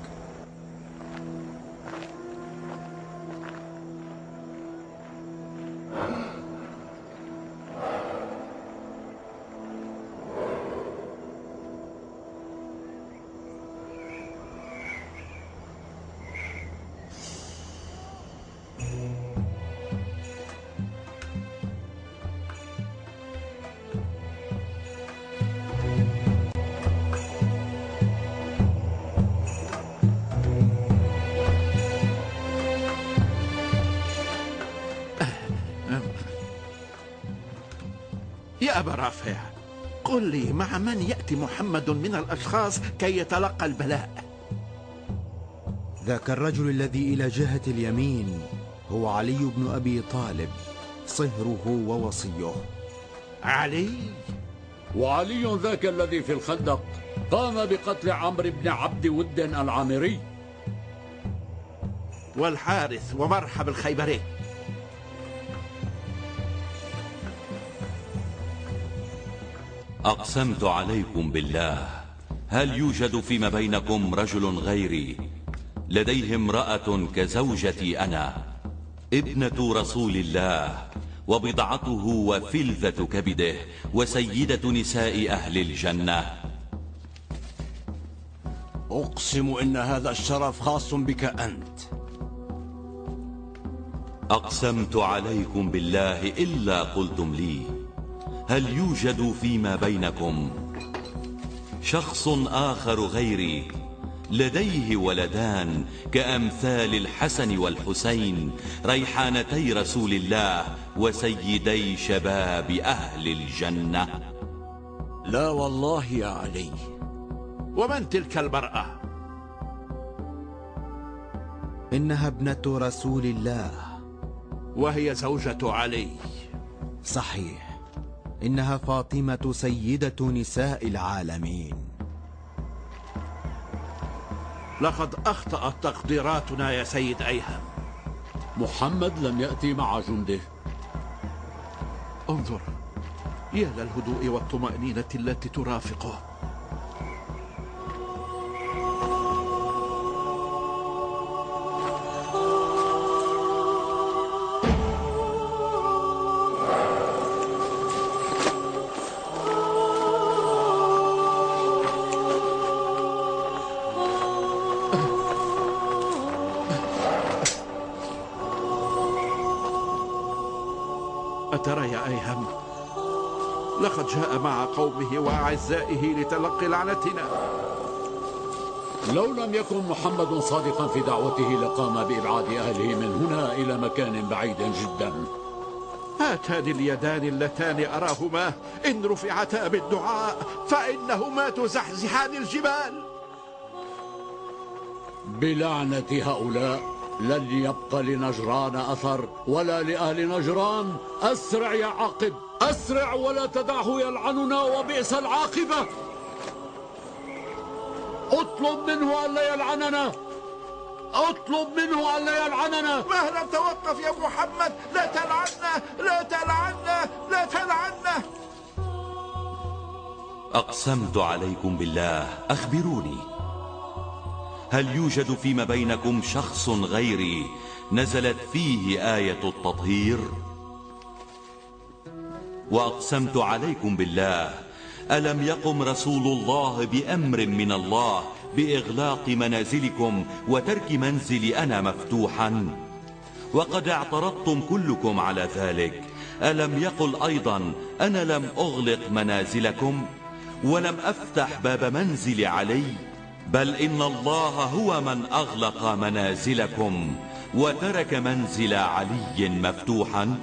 يا أبا رافع، قل لي مع من يأتي محمد من الأشخاص كي يتلقى البلاء؟ ذاك الرجل الذي إلى جهة اليمين هو علي بن أبي طالب، صهره ووصيه. علي؟ وعلي ذاك الذي في الخندق قام بقتل عمرو بن عبد ود العامري. والحارث ومرحب الخيبري. أقسمت عليكم بالله، هل يوجد فيما بينكم رجل غيري لديه امرأة كزوجتي أنا، ابنة رسول الله وبضعته وفلذة كبده وسيدة نساء أهل الجنة؟ أقسم إن هذا الشرف خاص بك أنت. أقسمت عليكم بالله إلا قلتم لي، هل يوجد فيما بينكم شخص آخر غيري لديه ولدان كأمثال الحسن والحسين، ريحانتي رسول الله وسيدي شباب أهل الجنة؟ لا والله يا علي. ومن تلك المرأة؟ إنها ابنة رسول الله. وهي زوجة علي؟ صحيح، إنها فاطمة سيدة نساء العالمين. لقد أخطأت تقديراتنا يا سيد أيهم. محمد لم يأتي مع جنده. انظر، يا للهدوء والطمأنينة التي ترافقه. أترى يا أيهم، لقد جاء مع قومه وأعزائه لتلقي لعنتنا. لو لم يكن محمد صادقا في دعوته لقام بإبعاد أهله من هنا إلى مكان بعيد جدا. هاتان اليدان اللتان أراهما إن رفعتا بالدعاء فإنهما تزحزحان الجبال. بلعنة هؤلاء لن يبقى لنجران أثر ولا لأهل نجران. أسرع يا عاقب، أسرع ولا تدعه يلعننا وبئس العاقبة. اطلب منه ألا يلعننا، اطلب منه ألا يلعننا. مهلا توقف يا محمد، لا تلعنا لا تلعنا لا تلعنا. أقسمت عليكم بالله، أخبروني، هل يوجد فيما بينكم شخص غيري نزلت فيه آية التطهير؟ وأقسمت عليكم بالله، ألم يقم رسول الله بأمر من الله بإغلاق منازلكم وترك منزلي أنا مفتوحا؟ وقد اعترضتم كلكم على ذلك. ألم يقل أيضا أنا لم أغلق منازلكم ولم أفتح باب منزل علي؟ بل إن الله هو من أغلق منازلكم وترك منزل علي مفتوحا.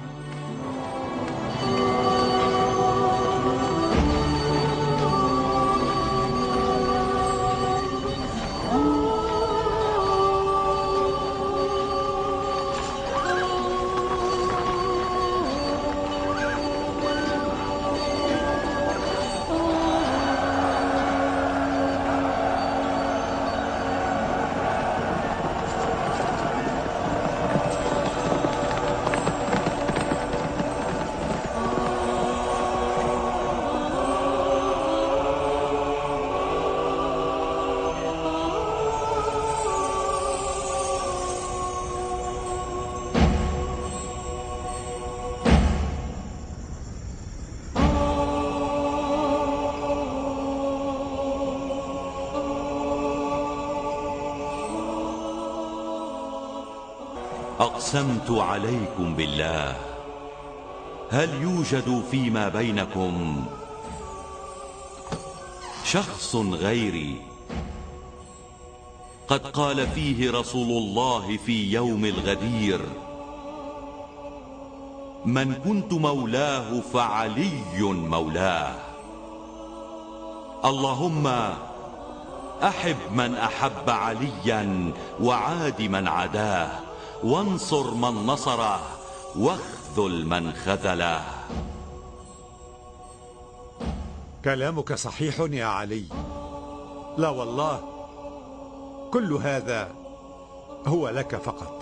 أقسمت عليكم بالله هل يوجد فيما بينكم شخص غيري قد قال فيه رسول الله في يوم الغدير من كنت مولاه فعلي مولاه. اللهم أحب من أحب عليا وعاد من عداه وانصر من نصره واخذل من خذله. كلامك صحيح يا علي. لا والله، كل هذا هو لك فقط.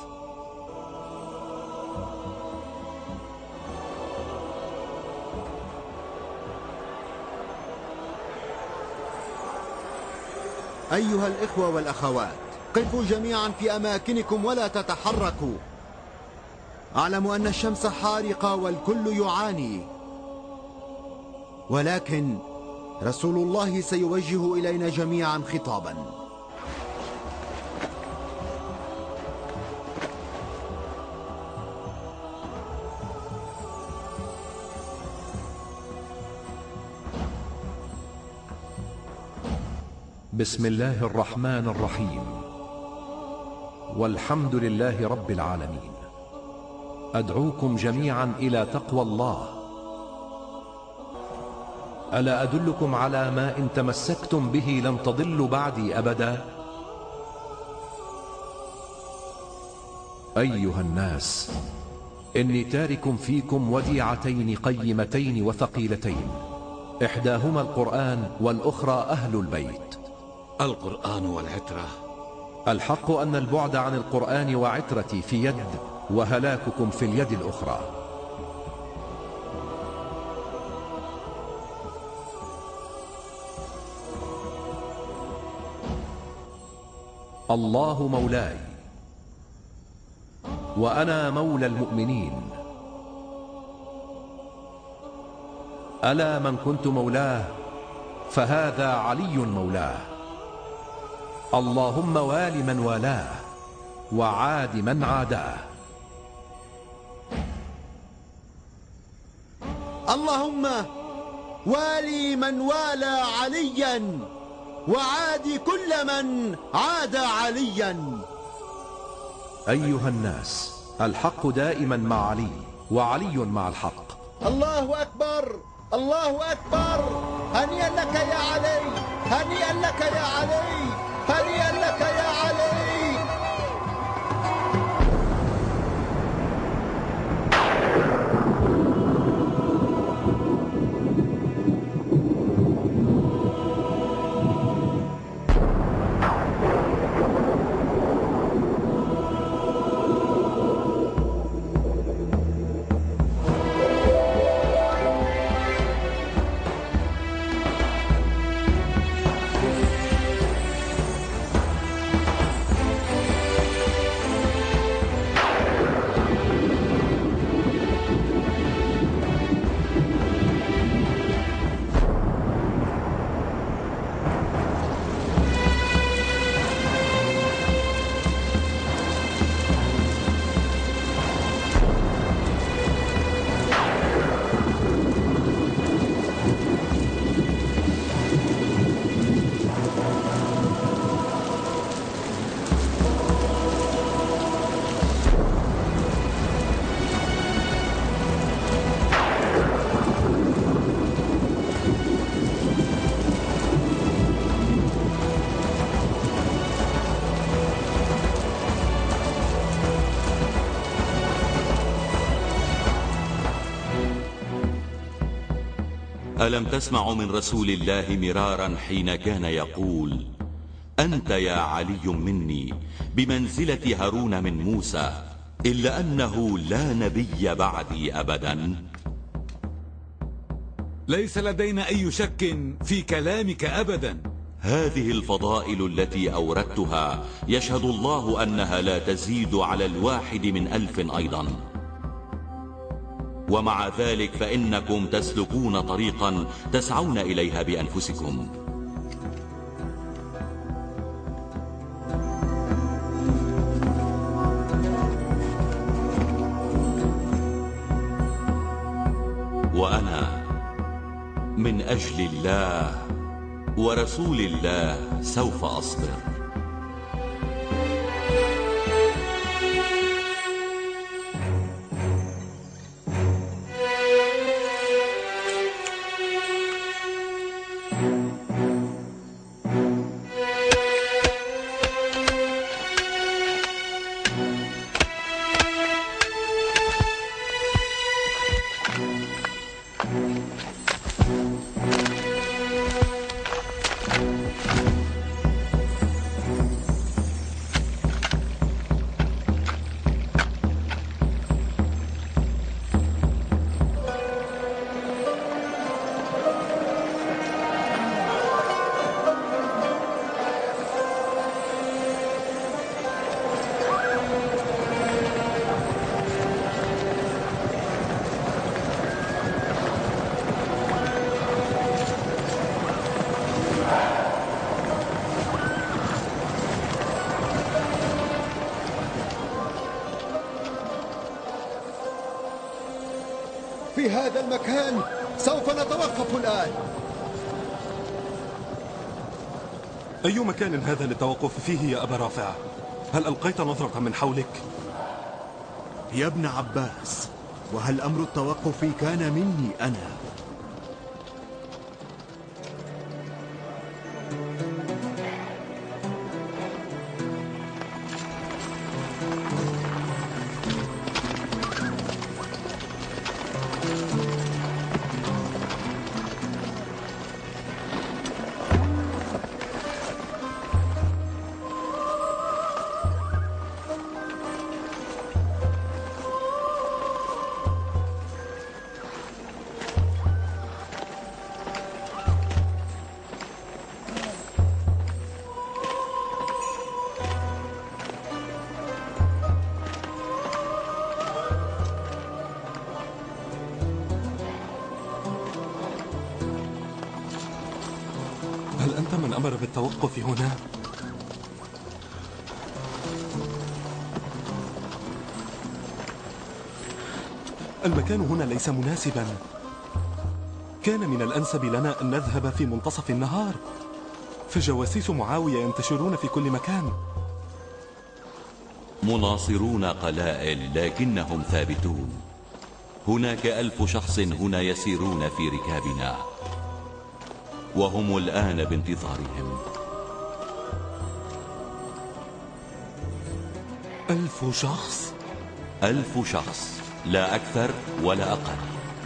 أيها الإخوة والأخوات، قفوا جميعا في أماكنكم ولا تتحركوا. أعلم أن الشمس حارقة والكل يعاني، ولكن رسول الله سيوجه إلينا جميعا خطابا. بسم الله الرحمن الرحيم. والحمد لله رب العالمين. أدعوكم جميعا إلى تقوى الله. ألا أدلكم على ما إن تمسكتم به لن تضلوا بعدي أبدا؟ أيها الناس، إني تارك فيكم وديعتين قيمتين وثقيلتين، إحداهما القرآن والأخرى أهل البيت. القرآن والعترة. الحق أن البعد عن القرآن وعترتي في يد، وهلاككم في اليد الأخرى. الله مولاي وأنا مولى المؤمنين. ألا من كنت مولاه فهذا علي مولاه. اللهم وال من والاه وعاد من عاداه. اللهم والي من والى عليا وعاد كل من عاد عليا. أيها الناس، الحق دائما مع علي وعلي مع الحق. الله أكبر، الله أكبر. هنيئا لك يا علي، هنيئا لك يا علي، هنيئا لك يا علي. ألم تسمعوا من رسول الله مرارا حين كان يقول أنت يا علي مني بمنزلة هارون من موسى، إلا أنه لا نبي بعدي أبدا؟ ليس لدينا أي شك في كلامك أبدا. هذه الفضائل التي أوردتها يشهد الله أنها لا تزيد على 1 من 1000 أيضا، ومع ذلك فإنكم تسلكون طريقا تسعون إليها بأنفسكم. أجل الله ورسول الله سوف أصبر. في هذا المكان سوف نتوقف الآن. أي مكان هذا للتوقف فيه يا أبا رافع؟ هل ألقيت نظرة من حولك؟ يا ابن عباس، وهل أمر التوقف كان مني أنا؟ هل أنت من أمر بالتوقف هنا؟ المكان هنا ليس مناسبا. كان من الأنسب لنا أن نذهب في منتصف النهار، فجواسيس معاوية ينتشرون في كل مكان. مناصرون قلائل لكنهم ثابتون. هناك 1000 شخص هنا يسيرون في ركابنا، وهم الآن بانتظارهم. 1000 شخص؟ 1000 شخص، لا أكثر ولا أقل.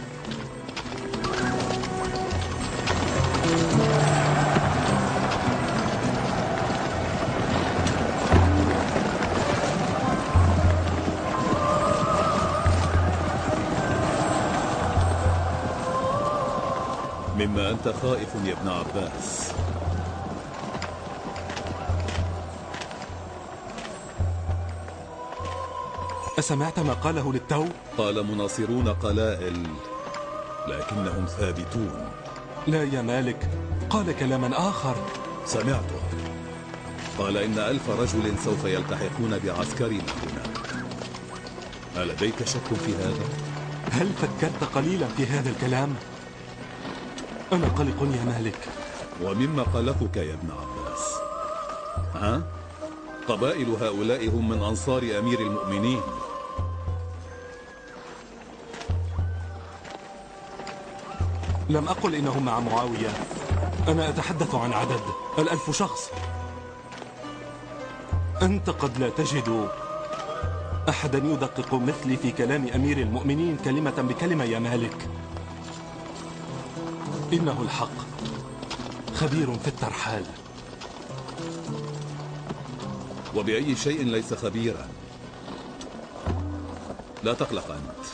مما أنت خائف يا ابن عباس. أسمعت ما قاله للتو؟ قال مناصرون قلائل لكنهم ثابتون. لا يا مالك، قال كلاما آخر. سمعته، قال إن 1000 رجل سوف يلتحقون بعسكرنا هنا. ألديك شك في هذا؟ هل فكرت قليلا في هذا الكلام؟ أنا قلق يا مالك. ومما قلقك يا ابن عباس؟ ها؟ قبائل هؤلاء هم من أنصار أمير المؤمنين. لم أقل إنهم مع معاوية، أنا أتحدث عن عدد 1000 شخص. أنت قد لا تجد أحدا يدقق مثلي في كلام أمير المؤمنين كلمة بكلمة يا مالك. إنه الحق، خبير في الترحال. وبأي شيء ليس خبيرا. لا تقلق أنت،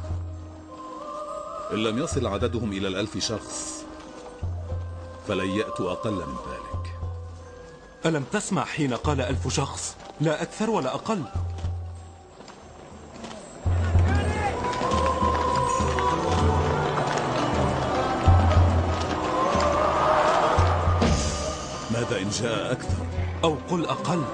إن لم يصل عددهم إلى 1000 شخص فلن يأتوا أقل من ذلك. ألم تسمع حين قال 1000 شخص؟ لا أكثر ولا أقل. ماذا إن جاء أكثر؟ أو قل أقل.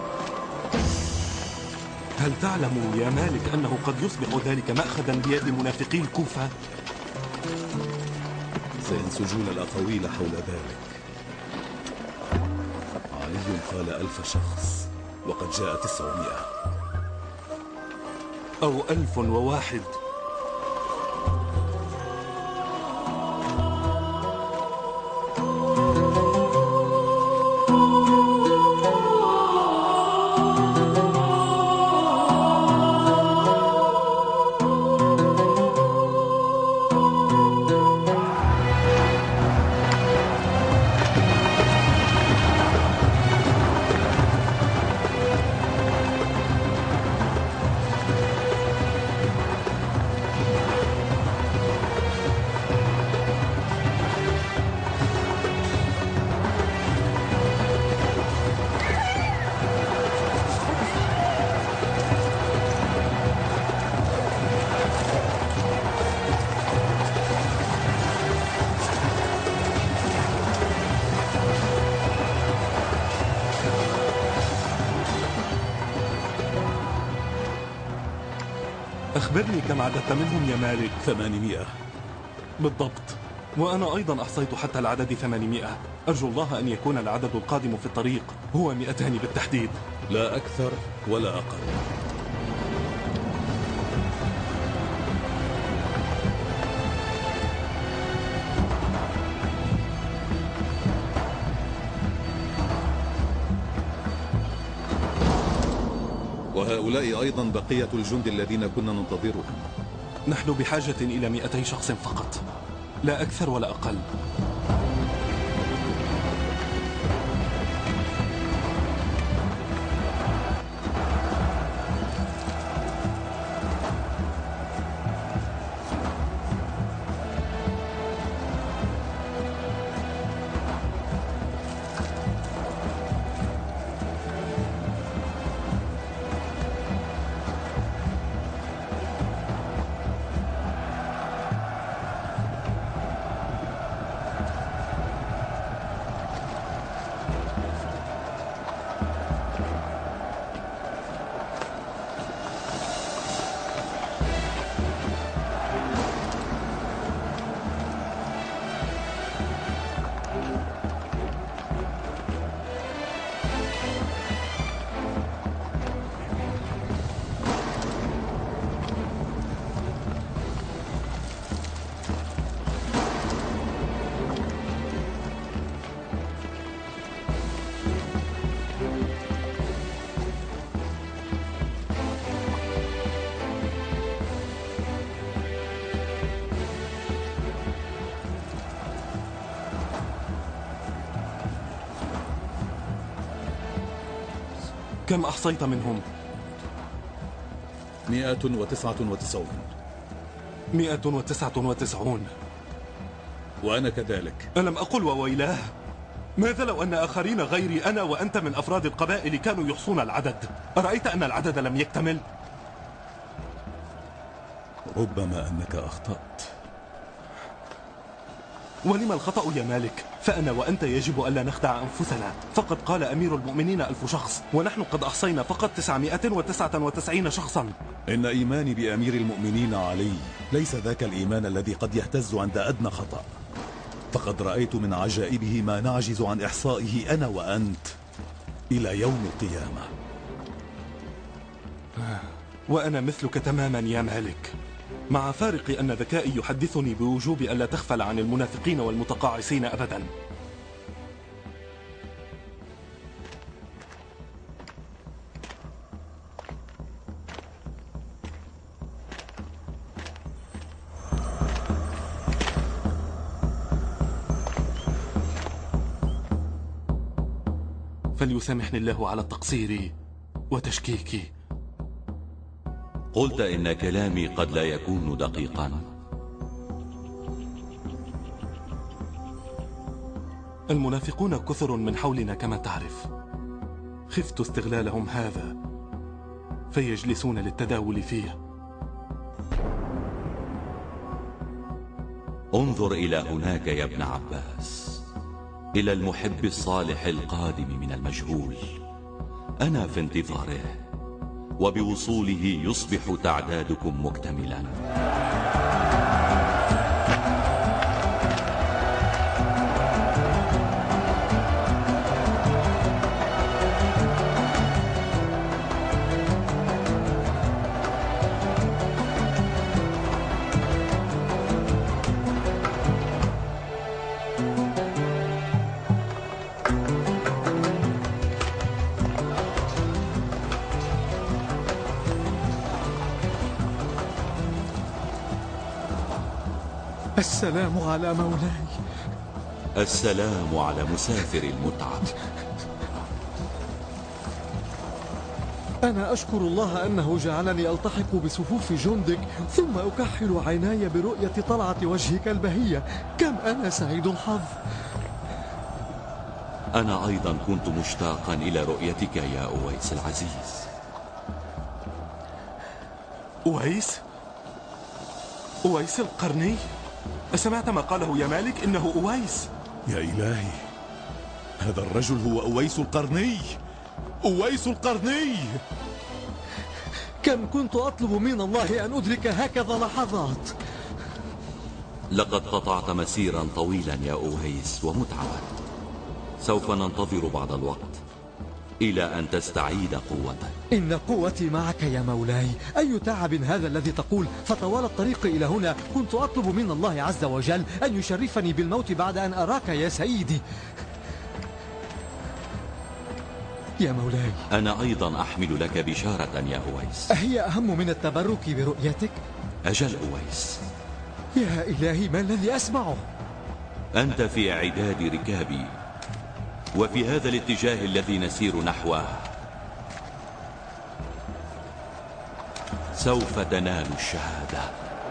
هل تعلم يا مالك أنه قد يصبح ذلك مأخذا بيد منافقي الكوفة؟ سينسجون الأقاويل حول ذلك. علي قال 1000 شخص وقد جاء 900 أو 1001. أخبرني كم عددت منهم يا مالك؟ 800 بالضبط، وأنا أيضا أحصيت حتى العدد 800. أرجو الله أن يكون العدد القادم في الطريق هو 200 بالتحديد، لا أكثر ولا أقل. وهؤلاء أيضا بقية الجند الذين كنا ننتظرهم. نحن بحاجة إلى 200 شخص فقط، لا أكثر ولا أقل. كم أحصيت منهم؟ 199. 199. وأنا كذلك. ألم أقل وويلاه؟ ماذا لو أن آخرين غيري أنا وأنت من أفراد القبائل كانوا يحصون العدد؟ أرأيت أن العدد لم يكتمل؟ ربما أنك أخطأت. ولم الخطأ يا مالك؟ فأنا وأنت يجب ألا نخدع أنفسنا. فقد قال أمير المؤمنين 1000 شخص، ونحن قد أحصينا فقط 999 شخصا. إن إيماني بأمير المؤمنين علي ليس ذاك الإيمان الذي قد يهتز عند أدنى خطأ. فقد رأيت من عجائبه ما نعجز عن إحصائه أنا وأنت إلى يوم القيامة. وأنا مثلك تماما يا مالك، مع فارق أن ذكائي يحدثني بوجوب ألا تغفل عن المنافقين والمتقاعسين أبدا. فليسامحني الله على التقصير وتشكيكي. قلت إن كلامي قد لا يكون دقيقا. المنافقون كثر من حولنا كما تعرف، خفت استغلالهم هذا فيجلسون للتداول فيه. انظر إلى هناك يا ابن عباس، إلى المحب الصالح القادم من المجهول. أنا في انتظاره، وبوصوله يصبح تعدادكم مكتملا. السلام على مولاي. السلام على مسافر المتعة. أنا أشكر الله أنه جعلني ألتحق بصفوف جندك، ثم أكحل عيناي برؤية طلعة وجهك البهية. كم أنا سعيد الحظ. أنا أيضا كنت مشتاقا إلى رؤيتك يا أويس العزيز. أويس القرني؟ أسمعت ما قاله يا مالك؟ إنه أويس. يا إلهي، هذا الرجل هو أويس القرني. أويس القرني! كم كنت أطلب من الله أن أدرك هكذا لحظات. لقد قطعت مسيرا طويلا يا أويس ومتعبا. سوف ننتظر بعض الوقت إلى أن تستعيد قوتك. إن قوتي معك يا مولاي. أي تعب هذا الذي تقول؟ فطوال الطريق إلى هنا كنت أطلب من الله عز وجل أن يشرفني بالموت بعد أن أراك يا سيدي. يا مولاي، أنا أيضا أحمل لك بشارة يا أويس. أهي أهم من التبرك برؤيتك؟ أجل أويس. يا إلهي، ما الذي أسمعه؟ أنت في إعداد ركابي، وفي هذا الاتجاه الذي نسير نحوه سوف تنال الشهادة.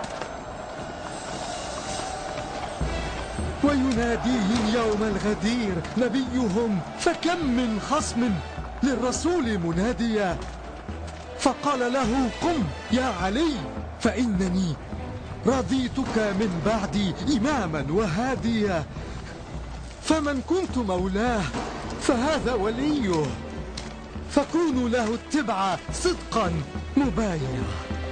ويناديهم يوم الغدير نبيهم، فكم من خصم للرسول مناديا، فقال له: قم يا علي، فإنني رضيتك من بعدي إماما وهاديا، فمن كنت مولاه فهذا وليه، فكونوا له اتبعا صدقا مبايعا.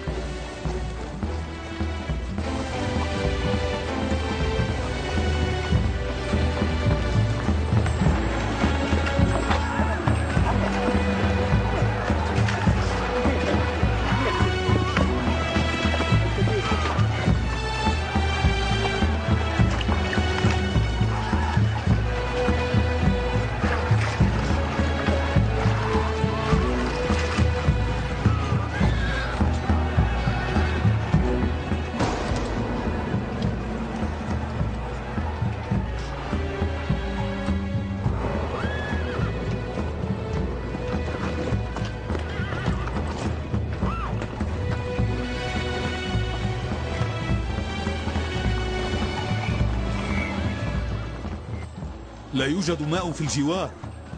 لا يوجد ماء في الجوار.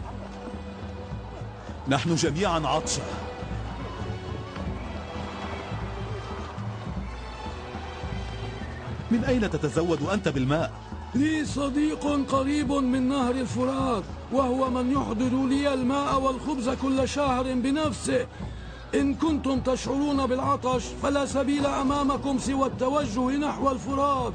نحن جميعا عطشى. من أين تتزود أنت بالماء؟ لي صديق قريب من نهر الفرات، وهو من يحضر لي الماء والخبز كل شهر بنفسه. إن كنتم تشعرون بالعطش فلا سبيل أمامكم سوى التوجه نحو الفرات.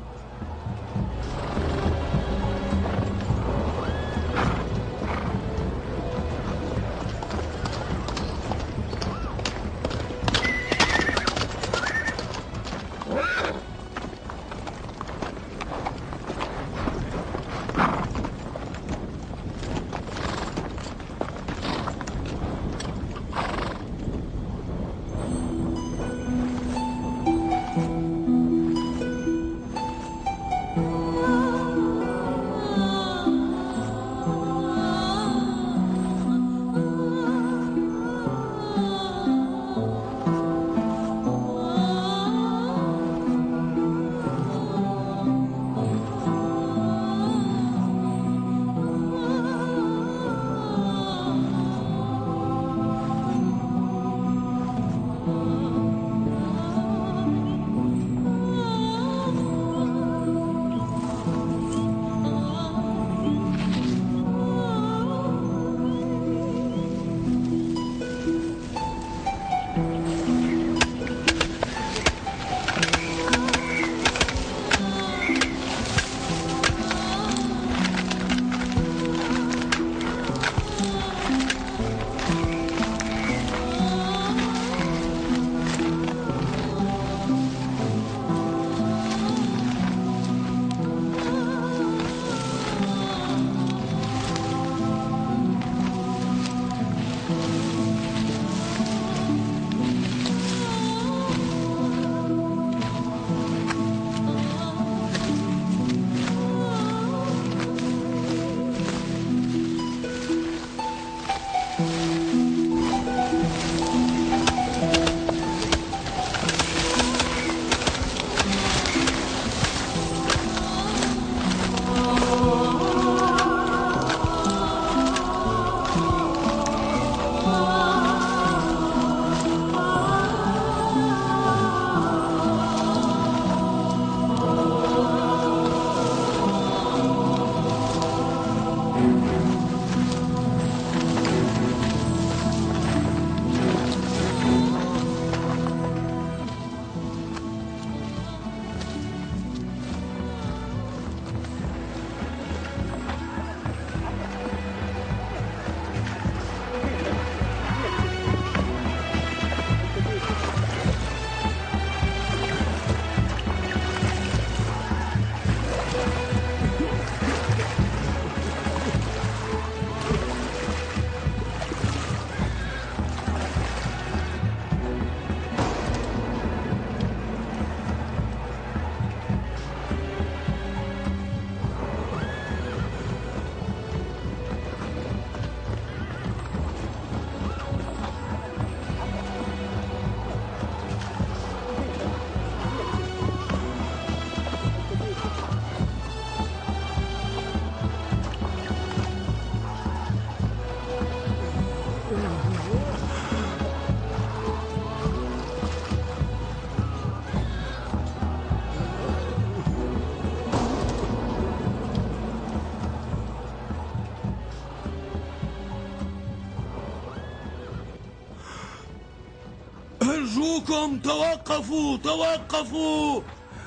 أرجوكم توقفوا توقفوا،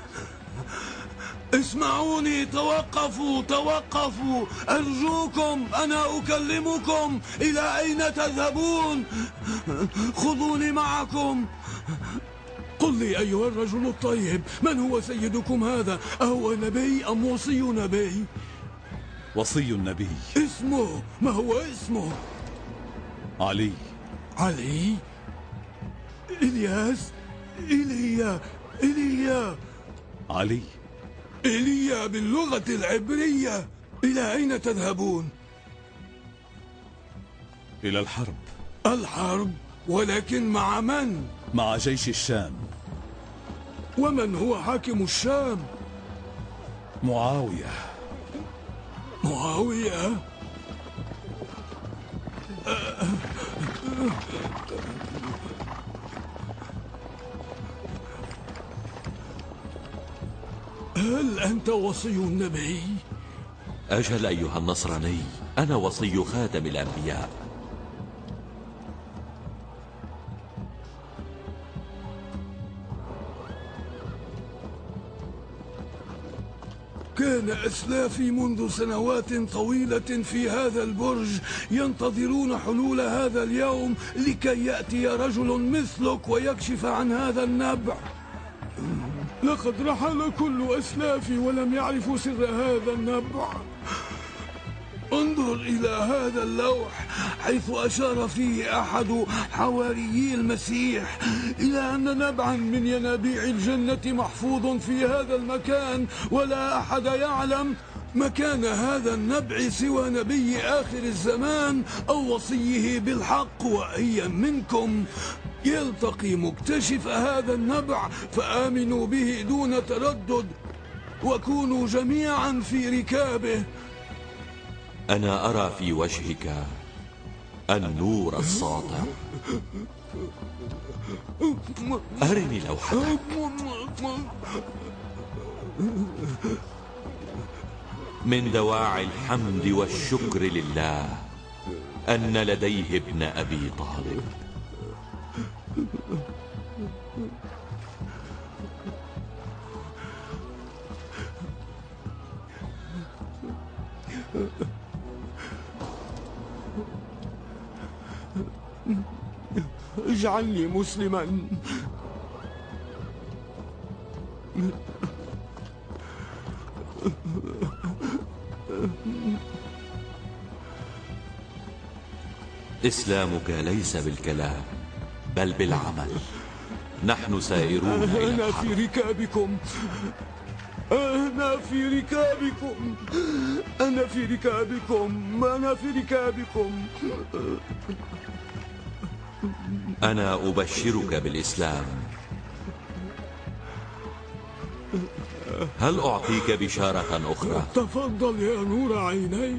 اسمعوني، توقفوا أرجوكم، أنا أكلمكم، إلى أين تذهبون؟ خذوني معكم. قل لي أيها الرجل الطيب، من هو سيدكم هذا؟ أهو نبي أم وصي نبي؟ وصي النبي. اسمه، ما هو اسمه؟ علي. علي؟ إلياس؟ إيليا علي. إيليا باللغة العبرية. إلى أين تذهبون؟ إلى الحرب. الحرب؟ ولكن مع من؟ مع جيش الشام. ومن هو حاكم الشام؟ معاوية. معاوية؟ هل أنت وصي النبي؟ أجل أيها النصراني، أنا وصي خاتم الأنبياء. كان أسلافي منذ سنوات طويلة في هذا البرج ينتظرون حلول هذا اليوم لكي يأتي رجل مثلك ويكشف عن هذا النبع. لقد رحل كل أسلافي ولم يعرفوا سر هذا النبع. انظر إلى هذا اللوح حيث أشار فيه أحد حواريي المسيح إلى أن نبعا من ينابيع الجنة محفوظ في هذا المكان، ولا أحد يعلم مكان هذا النبع سوى نبي آخر الزمان أو وصيه بالحق. وأيا منكم يلتقي مكتشف هذا النبع فآمنوا به دون تردد وكونوا جميعا في ركابه. أنا أرى في وجهك النور الساطع. أرني لوحتك. من دواعي الحمد والشكر لله أن لديه ابن أبي طالب. اجعلني مسلما. إسلامك ليس بالكلام بل بالعمل. نحن سائرون إلى أنا الحرب. في ركابكم، أنا في ركابكم، أنا في ركابكم، أنا في ركابكم. أنا أبشرك بالإسلام. هل أعطيك بشارة أخرى؟ تفضل يا نور عيني.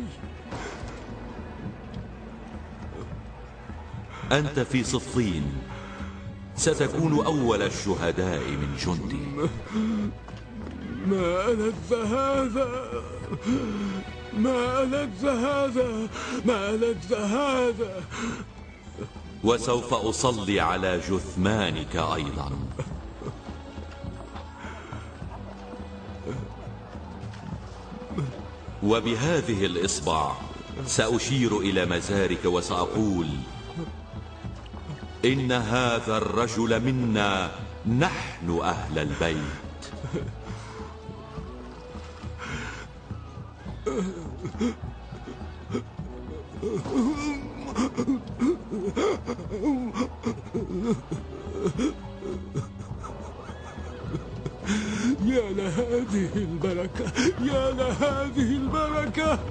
أنت في صفين ستكون أول الشهداء من جندي. ما ألذ هذا، ما ألذ هذا، ما ألذ هذا. وسوف أصلي على جثمانك أيضا. وبهذه الإصبع سأشير إلى مزارك وسأقول: إن هذا الرجل منا، نحن أهل البيت. يا لهذه البركة، يا لهذه البركة.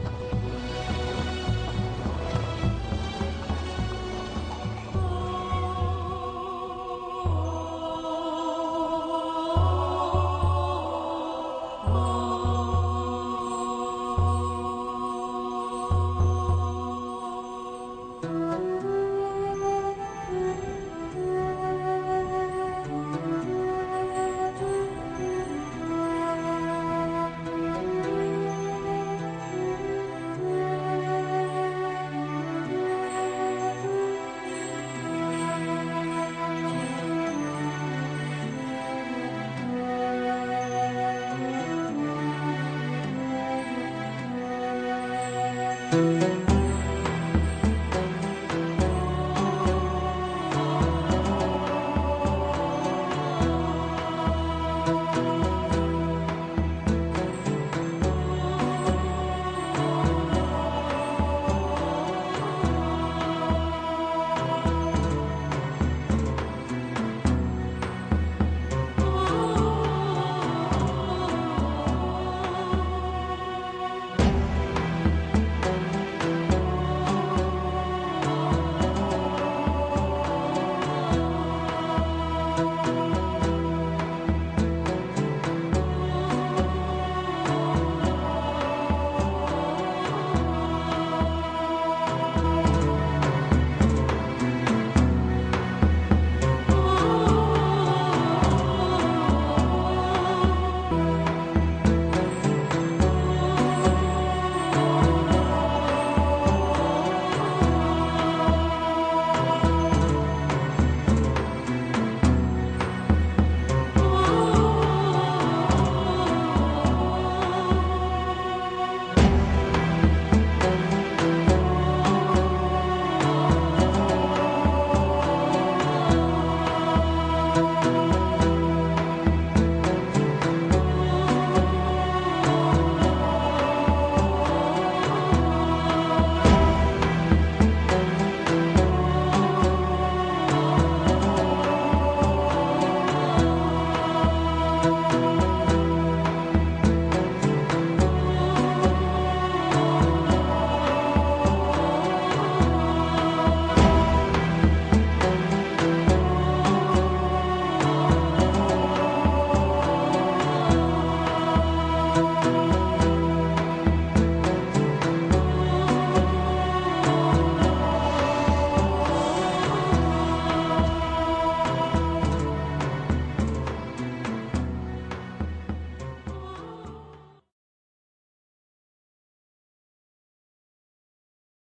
السلام.